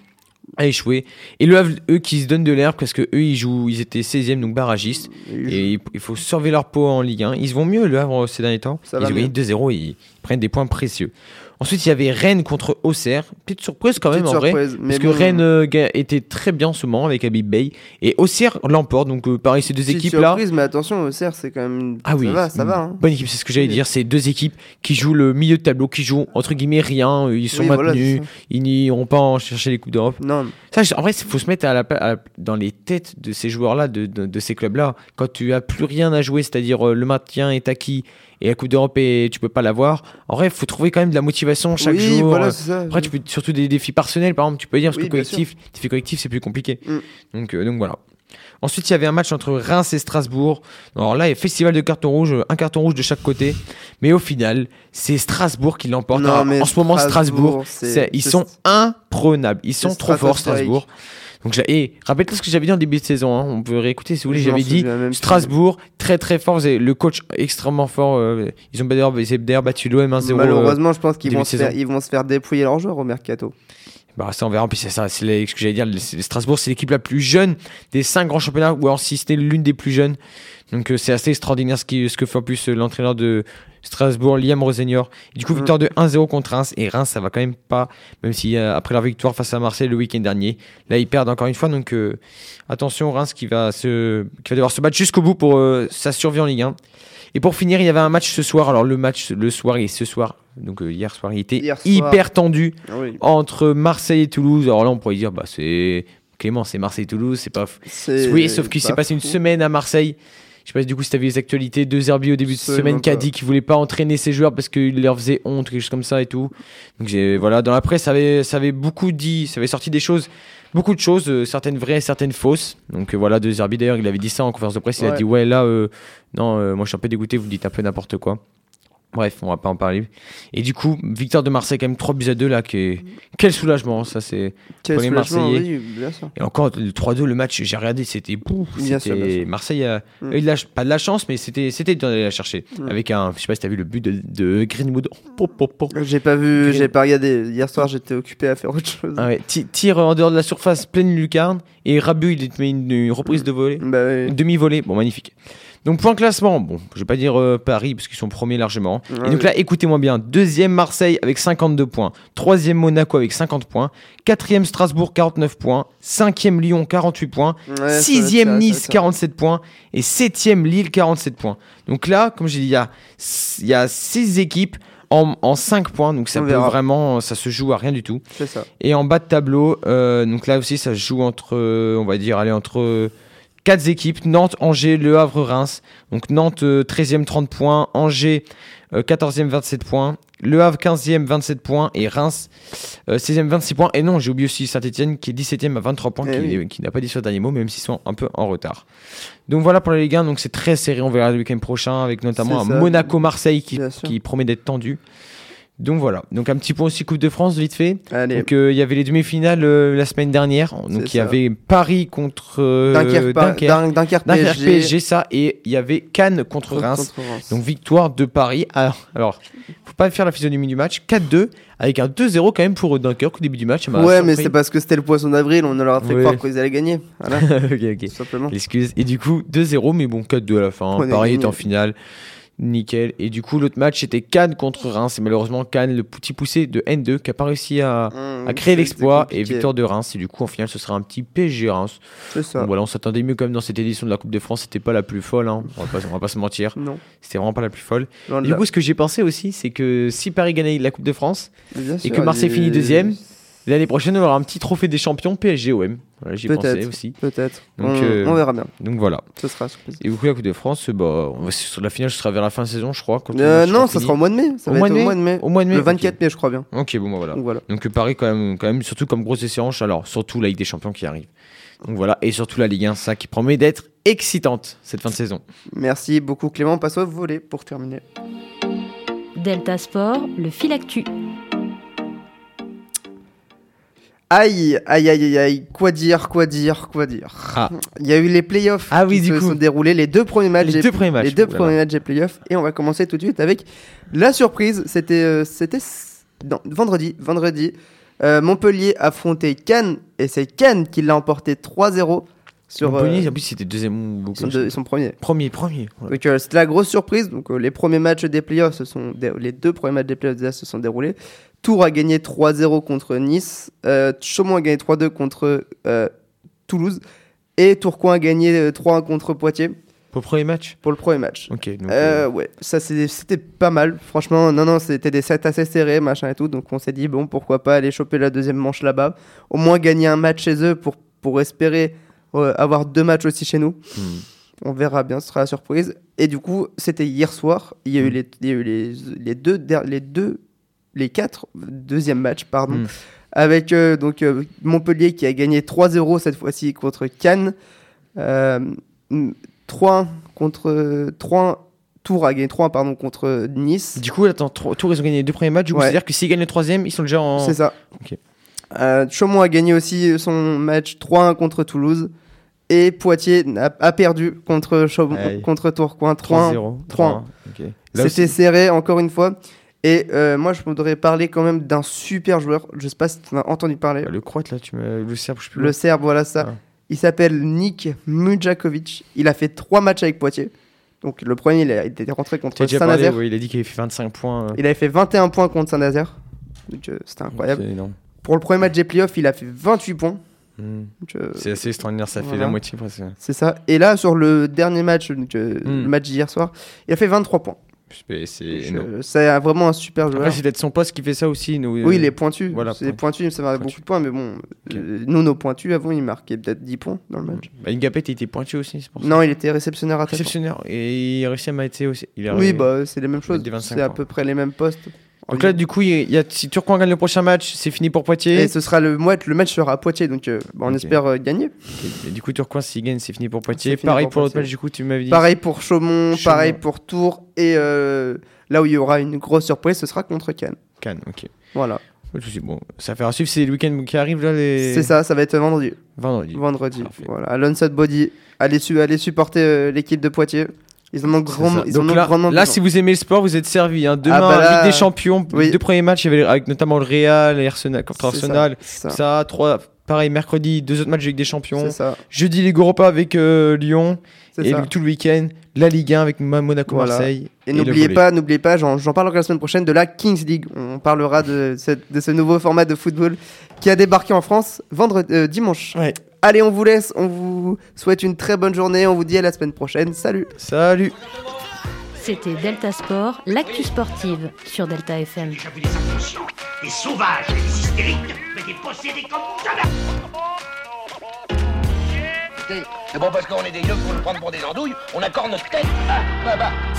[SPEAKER 4] a échoué. Et le Havre, eux, qui se donnent de l'herbe parce que eux, ils étaient 16e, donc barragistes. Et il faut sauver leur peau en Ligue 1. Ils se vont mieux, le Havre, ces derniers temps.
[SPEAKER 3] Ça
[SPEAKER 4] Ils
[SPEAKER 3] va
[SPEAKER 4] ont gagné
[SPEAKER 3] mieux.
[SPEAKER 4] 2-0 et ils prennent des points précieux. Ensuite, il y avait Rennes contre Auxerre. Petite surprise quand même,
[SPEAKER 3] Petite
[SPEAKER 4] en vrai.
[SPEAKER 3] surprise, mais
[SPEAKER 4] Parce que
[SPEAKER 3] bon.
[SPEAKER 4] Rennes était très bien en ce moment avec Habib Bey. Et Auxerre l'emporte. Donc, pareil, ces deux
[SPEAKER 3] Petite
[SPEAKER 4] équipes-là.
[SPEAKER 3] surprise, mais attention, Auxerre, c'est quand même.
[SPEAKER 4] Ah oui,
[SPEAKER 3] Ça va. Hein.
[SPEAKER 4] bonne équipe, c'est ce que j'allais dire. C'est deux équipes qui jouent le milieu de tableau, qui jouent entre guillemets rien. Ils sont
[SPEAKER 3] Oui, voilà,
[SPEAKER 4] maintenus.
[SPEAKER 3] c'est ça.
[SPEAKER 4] Ils n'iront pas en chercher les Coupes d'Europe.
[SPEAKER 3] Non,
[SPEAKER 4] Ça, en vrai, il faut se mettre dans les têtes de ces joueurs-là, de ces clubs-là. Quand tu as plus rien à jouer, c'est-à-dire le maintien est acquis et la Coupe d'Europe et tu peux pas l'avoir. En vrai, il faut trouver quand même de la motivation chaque
[SPEAKER 3] oui,
[SPEAKER 4] jour.
[SPEAKER 3] voilà, c'est ça.
[SPEAKER 4] Après, tu peux surtout des défis personnels, par exemple, tu peux dire parce
[SPEAKER 3] Oui,
[SPEAKER 4] que
[SPEAKER 3] bien
[SPEAKER 4] collectif, défi collectif, c'est plus compliqué.
[SPEAKER 3] Mm.
[SPEAKER 4] Donc voilà. Ensuite, il y avait un match entre Reims et Strasbourg. Alors là, il y a festival de cartons rouges, un carton rouge de chaque côté. Mais au final, c'est Strasbourg qui l'emporte.
[SPEAKER 3] Non,
[SPEAKER 4] Alors,
[SPEAKER 3] mais
[SPEAKER 4] en ce moment, Strasbourg, ils sont imprenables. Ils sont trop forts, Strasbourg. Donc, rappelle-toi ce que j'avais dit en début de saison. Hein. On peut réécouter si vous voulez.
[SPEAKER 3] Je m'en
[SPEAKER 4] J'avais dit
[SPEAKER 3] souviens même plus.
[SPEAKER 4] Strasbourg, très très fort. Le coach extrêmement fort. Ils ont d'ailleurs battu l'OM 1-0.
[SPEAKER 3] Malheureusement, je pense qu'ils
[SPEAKER 4] début
[SPEAKER 3] vont,
[SPEAKER 4] de saison.
[SPEAKER 3] ils vont se faire dépouiller leurs joueurs au mercato.
[SPEAKER 4] Bah ça on verra, puis c'est ça, c'est ce que j'allais dire, Strasbourg c'est l'équipe la plus jeune des 5 grands championnats, ou alors si c'était l'une des plus jeunes, donc c'est assez extraordinaire ce que fait en plus l'entraîneur de Strasbourg, Liam Rosenior. Du coup victoire de 1-0 contre Reims, et Reims ça va quand même pas, même si après leur victoire face à Marseille le week-end dernier, là ils perdent encore une fois, donc attention Reims qui va devoir se battre jusqu'au bout pour sa survie en Ligue 1. Et pour finir, il y avait un match ce soir. Alors le match le soir et ce soir, donc hier soir, il était
[SPEAKER 3] Hier soir.
[SPEAKER 4] hyper tendu
[SPEAKER 3] Ah oui.
[SPEAKER 4] entre Marseille et Toulouse. Alors là, on pourrait dire, c'est Clément, c'est Marseille-Toulouse, c'est pas. Oui, sauf qu'il s'est passé une semaine à Marseille. Je sais pas du coup si tu as vu les actualités. De Zerbi au début de semaine qui a dit qu'il voulait pas entraîner ses joueurs parce qu'il leur faisait honte, quelque chose comme ça et tout. Donc voilà, dans la presse, ça avait beaucoup dit, ça avait sorti des choses. Beaucoup de choses, certaines vraies, certaines fausses. Donc voilà, De Zerbi d'ailleurs, il avait dit ça en conférence de presse. Il a dit ouais là, non, moi je suis un peu dégoûté, vous dites un peu n'importe quoi. Bref, on va pas en parler. Et du coup, victoire de Marseille quand même 3-2 là, quel soulagement, ça c'est pour les Marseillais.
[SPEAKER 3] Oui, bien sûr.
[SPEAKER 4] Et encore le 3-2, le match, j'ai regardé, c'était
[SPEAKER 3] Bien sûr, bien sûr.
[SPEAKER 4] Marseille a eu pas de la chance, mais c'était d'aller la chercher avec je sais pas si t'as vu le but de Greenwood.
[SPEAKER 3] J'ai pas vu, j'ai pas regardé. Hier soir, j'étais occupé à faire autre chose.
[SPEAKER 4] Ah ouais, tir en dehors de la surface, pleine lucarne, et Rabiot il te met une reprise de volée,
[SPEAKER 3] Bah oui.
[SPEAKER 4] une demi-volée, bon magnifique. Donc point classement, bon, je vais pas dire Paris parce qu'ils sont premiers largement.
[SPEAKER 3] Ah
[SPEAKER 4] Et donc
[SPEAKER 3] oui.
[SPEAKER 4] là, écoutez-moi bien, 2e Marseille avec 52 points, 3e Monaco avec 50 points, 4e Strasbourg 49 points, 5e Lyon 48 points,
[SPEAKER 3] Ouais, ça
[SPEAKER 4] 6e
[SPEAKER 3] va,
[SPEAKER 4] Nice
[SPEAKER 3] ça va.
[SPEAKER 4] 47 points et 7e Lille 47 points. Donc là, comme j'ai dit, il y a 6 équipes en 5 points, donc ça
[SPEAKER 3] On
[SPEAKER 4] peut
[SPEAKER 3] verra.
[SPEAKER 4] vraiment, ça se joue à rien du tout.
[SPEAKER 3] C'est ça.
[SPEAKER 4] Et en bas de tableau, donc là aussi, ça se joue entre, on va dire, entre 4 équipes, Nantes, Angers, Le Havre, Reims. Donc Nantes 13e 30 points, Angers 14e 27 points, Le Havre 15e 27 points et Reims 16e 26 points. Et non, j'ai oublié aussi Saint-Etienne qui est 17e à 23 points, qui n'a pas dit sur le dernier mot, même s'ils sont un peu en retard. Donc voilà pour la Ligue 1, donc c'est très serré, on verra le week-end prochain avec notamment
[SPEAKER 3] C'est
[SPEAKER 4] un
[SPEAKER 3] ça.
[SPEAKER 4] Monaco-Marseille
[SPEAKER 3] Bien sûr.
[SPEAKER 4] qui promet d'être tendu. Donc voilà, donc un petit point aussi Coupe de France vite fait.
[SPEAKER 3] Allez.
[SPEAKER 4] Donc il y avait les demi-finales la semaine dernière. Donc il y avait Paris contre Dunkerque PSG ça, et il y avait Cannes contre Reims. Donc victoire de Paris. Alors faut pas faire la physionomie du match, 4-2 avec un 2-0 quand même pour Dunkerque au début du match.
[SPEAKER 3] Ouais, mais c'est parce que c'était le poisson d'avril, on leur a fait croire qu'ils allaient gagner. Voilà.
[SPEAKER 4] ok.
[SPEAKER 3] Tout simplement.
[SPEAKER 4] Excuse. Et du coup 2-0, mais bon 4-2 à la fin. Paris est en finale. Nickel. Et du coup, l'autre match, c'était Cannes contre Reims. Et malheureusement, Cannes, le petit poussé de N2, qui n'a pas réussi à créer l'exploit. Et victoire de Reims. Et du coup, en finale, ce sera un petit PSG Reims. C'est ça. Donc voilà, on s'attendait mieux quand même dans cette édition de la Coupe de France. C'était pas la plus folle. Hein. On va pas se mentir. Non. C'était vraiment pas la plus folle. Et du coup, ce que j'ai pensé aussi, c'est que si Paris gagnait la Coupe de France et que Marseille finit deuxième, l'année prochaine, on aura un petit trophée des champions PSG-OM. Voilà, j'y pensais aussi.
[SPEAKER 3] Peut-être.
[SPEAKER 4] Donc,
[SPEAKER 3] on verra bien.
[SPEAKER 4] Donc voilà.
[SPEAKER 3] Ce sera surprise.
[SPEAKER 4] Et du coup, la Coupe de France, sur la finale, ce sera vers la fin de saison, je crois.
[SPEAKER 3] Non, ça sera au mois de mai. Ça va être au mois de mai.
[SPEAKER 4] Au mois de mai.
[SPEAKER 3] Le 24 mai, je crois bien.
[SPEAKER 4] Ok, bon, bah voilà. Donc Paris, quand même, surtout comme grosse échéance. Alors, surtout la Ligue des Champions qui arrive. Donc voilà. Et surtout la Ligue 1, ça qui promet d'être excitante cette fin de saison.
[SPEAKER 3] Merci beaucoup, Clément. On passe au volley pour terminer.
[SPEAKER 1] Delta Sport, le fil actu.
[SPEAKER 3] Aïe, quoi dire. Il y a eu les playoffs qui se sont déroulés, les deux premiers matchs des playoffs, et on va commencer tout de suite avec la surprise. C'était vendredi. Montpellier affrontait Cannes, et c'est Cannes qui l'a emporté 3-0.
[SPEAKER 4] Montpellier, en plus c'était deuxième.
[SPEAKER 3] Ils sont premiers.
[SPEAKER 4] Premier.
[SPEAKER 3] Donc c'était la grosse surprise. Donc les premiers matchs des playoffs les deux premiers matchs des playoffs se sont déroulés. Tours a gagné 3-0 contre Nice. Chaumont a gagné 3-2 contre Toulouse. Et Tourcoing a gagné 3-1 contre Poitiers.
[SPEAKER 4] Pour le premier match.
[SPEAKER 3] Ok. Donc, ouais, ça c'était pas mal. Franchement, non, c'était des sets assez serrés, machin et tout. Donc on s'est dit, bon, pourquoi pas aller choper la deuxième manche là-bas. Au moins gagner un match chez eux pour espérer avoir deux matchs aussi chez nous. On verra bien, ce sera la surprise. Et du coup, c'était hier soir. Il y a eu les quatre deuxièmes matchs, avec Montpellier qui a gagné 3-0 cette fois-ci contre Cannes. 3-1 contre 3. Tours a gagné 3-1 contre Nice.
[SPEAKER 4] Du coup, attends, Tours ils ont gagné les deux premiers matchs. Du coup, c'est-à-dire que s'ils gagnent le troisième, ils sont déjà en.
[SPEAKER 3] C'est ça.
[SPEAKER 4] Ok.
[SPEAKER 3] Chaumont a gagné aussi son match 3-1 contre Toulouse. Et Poitiers a perdu contre Tourcoing 3-1. Okay. C'était serré encore une fois. Et moi, je voudrais parler quand même d'un super joueur. Je sais pas si tu en as entendu parler.
[SPEAKER 4] Le Croate, là, le Serbe, je sais plus.
[SPEAKER 3] Le Serbe, voilà ça. Ah. Il s'appelle Nik Mujakovic. Il a fait 3 matchs avec Poitiers. Donc le premier, il a été rentré contre Saint-Nazaire.
[SPEAKER 4] Il a dit qu'il avait fait 25 points.
[SPEAKER 3] Il avait fait 21 points contre Saint-Nazaire. Donc c'était incroyable. Pour le premier match des playoffs, il a fait 28 points.
[SPEAKER 4] C'est assez extraordinaire, ça fait la moitié presque.
[SPEAKER 3] C'est ça. Et là, sur le dernier match, le match d'hier soir, il a fait 23 points. C'est vraiment un super joueur.
[SPEAKER 4] Après, c'est peut-être son poste qui fait ça aussi.
[SPEAKER 3] Oui, il est pointu.
[SPEAKER 4] Voilà,
[SPEAKER 3] c'est pointu, ça marque beaucoup de points, mais bon, nous, nos pointus, avant, il marquait peut-être 10 points dans le match.
[SPEAKER 4] Ngapet, il était pointu aussi, c'est pour ça.
[SPEAKER 3] Non, il était réceptionneur attaquant.
[SPEAKER 4] Réceptionneur, et il a réussi à maîtriser aussi.
[SPEAKER 3] C'est les mêmes choses. C'est à peu près les mêmes postes.
[SPEAKER 4] Donc là, du coup, si Tourcoing gagne le prochain match, c'est fini pour Poitiers.
[SPEAKER 3] Et ce sera le match sera à Poitiers, donc on espère gagner.
[SPEAKER 4] Et du coup, Tourcoing, s'il gagne, c'est fini pour Poitiers. Pareil pour l'autre match, du coup, tu m'avais dit.
[SPEAKER 3] Pareil pour Chaumont, pareil pour Tours. Et là où il y aura une grosse surprise, ce sera contre Cannes.
[SPEAKER 4] Cannes, ok.
[SPEAKER 3] Voilà.
[SPEAKER 4] Bon, ça fait à suivre, c'est le week-end qui arrive là.
[SPEAKER 3] C'est ça va être vendredi.
[SPEAKER 4] Vendredi.
[SPEAKER 3] Voilà, à l'Onside Body. Allez supporter l'équipe de Poitiers. Ils en ont grandement.
[SPEAKER 4] Là, si vous aimez le sport, vous êtes servi. Demain, Ligue des Champions, les deux premiers matchs, il y avait avec notamment le Real et Arsenal contre Arsenal. Ça, 3. Pareil, mercredi, 2 autres matchs de Ligue des Champions. Jeudi, Ligue Europa avec Lyon. Et tout le week-end, la Ligue 1 avec Monaco, Marseille.
[SPEAKER 3] Et n'oubliez pas, j'en parlerai la semaine prochaine de la Kings League. On parlera de ce nouveau format de football qui a débarqué en France dimanche. Ouais. Allez, on vous laisse, on vous souhaite une très bonne journée, on vous dit à la semaine prochaine. Salut.
[SPEAKER 1] C'était Delta Sport, l'actu sportive sur Delta FM.
[SPEAKER 2] J'ai vu des inconscients, des sauvages, des hystériques, mais des possédés comme jamais.
[SPEAKER 8] C'est bon parce qu'on est des yeux pour nous prendre pour des andouilles, on accorde notre tête. Ah, bah.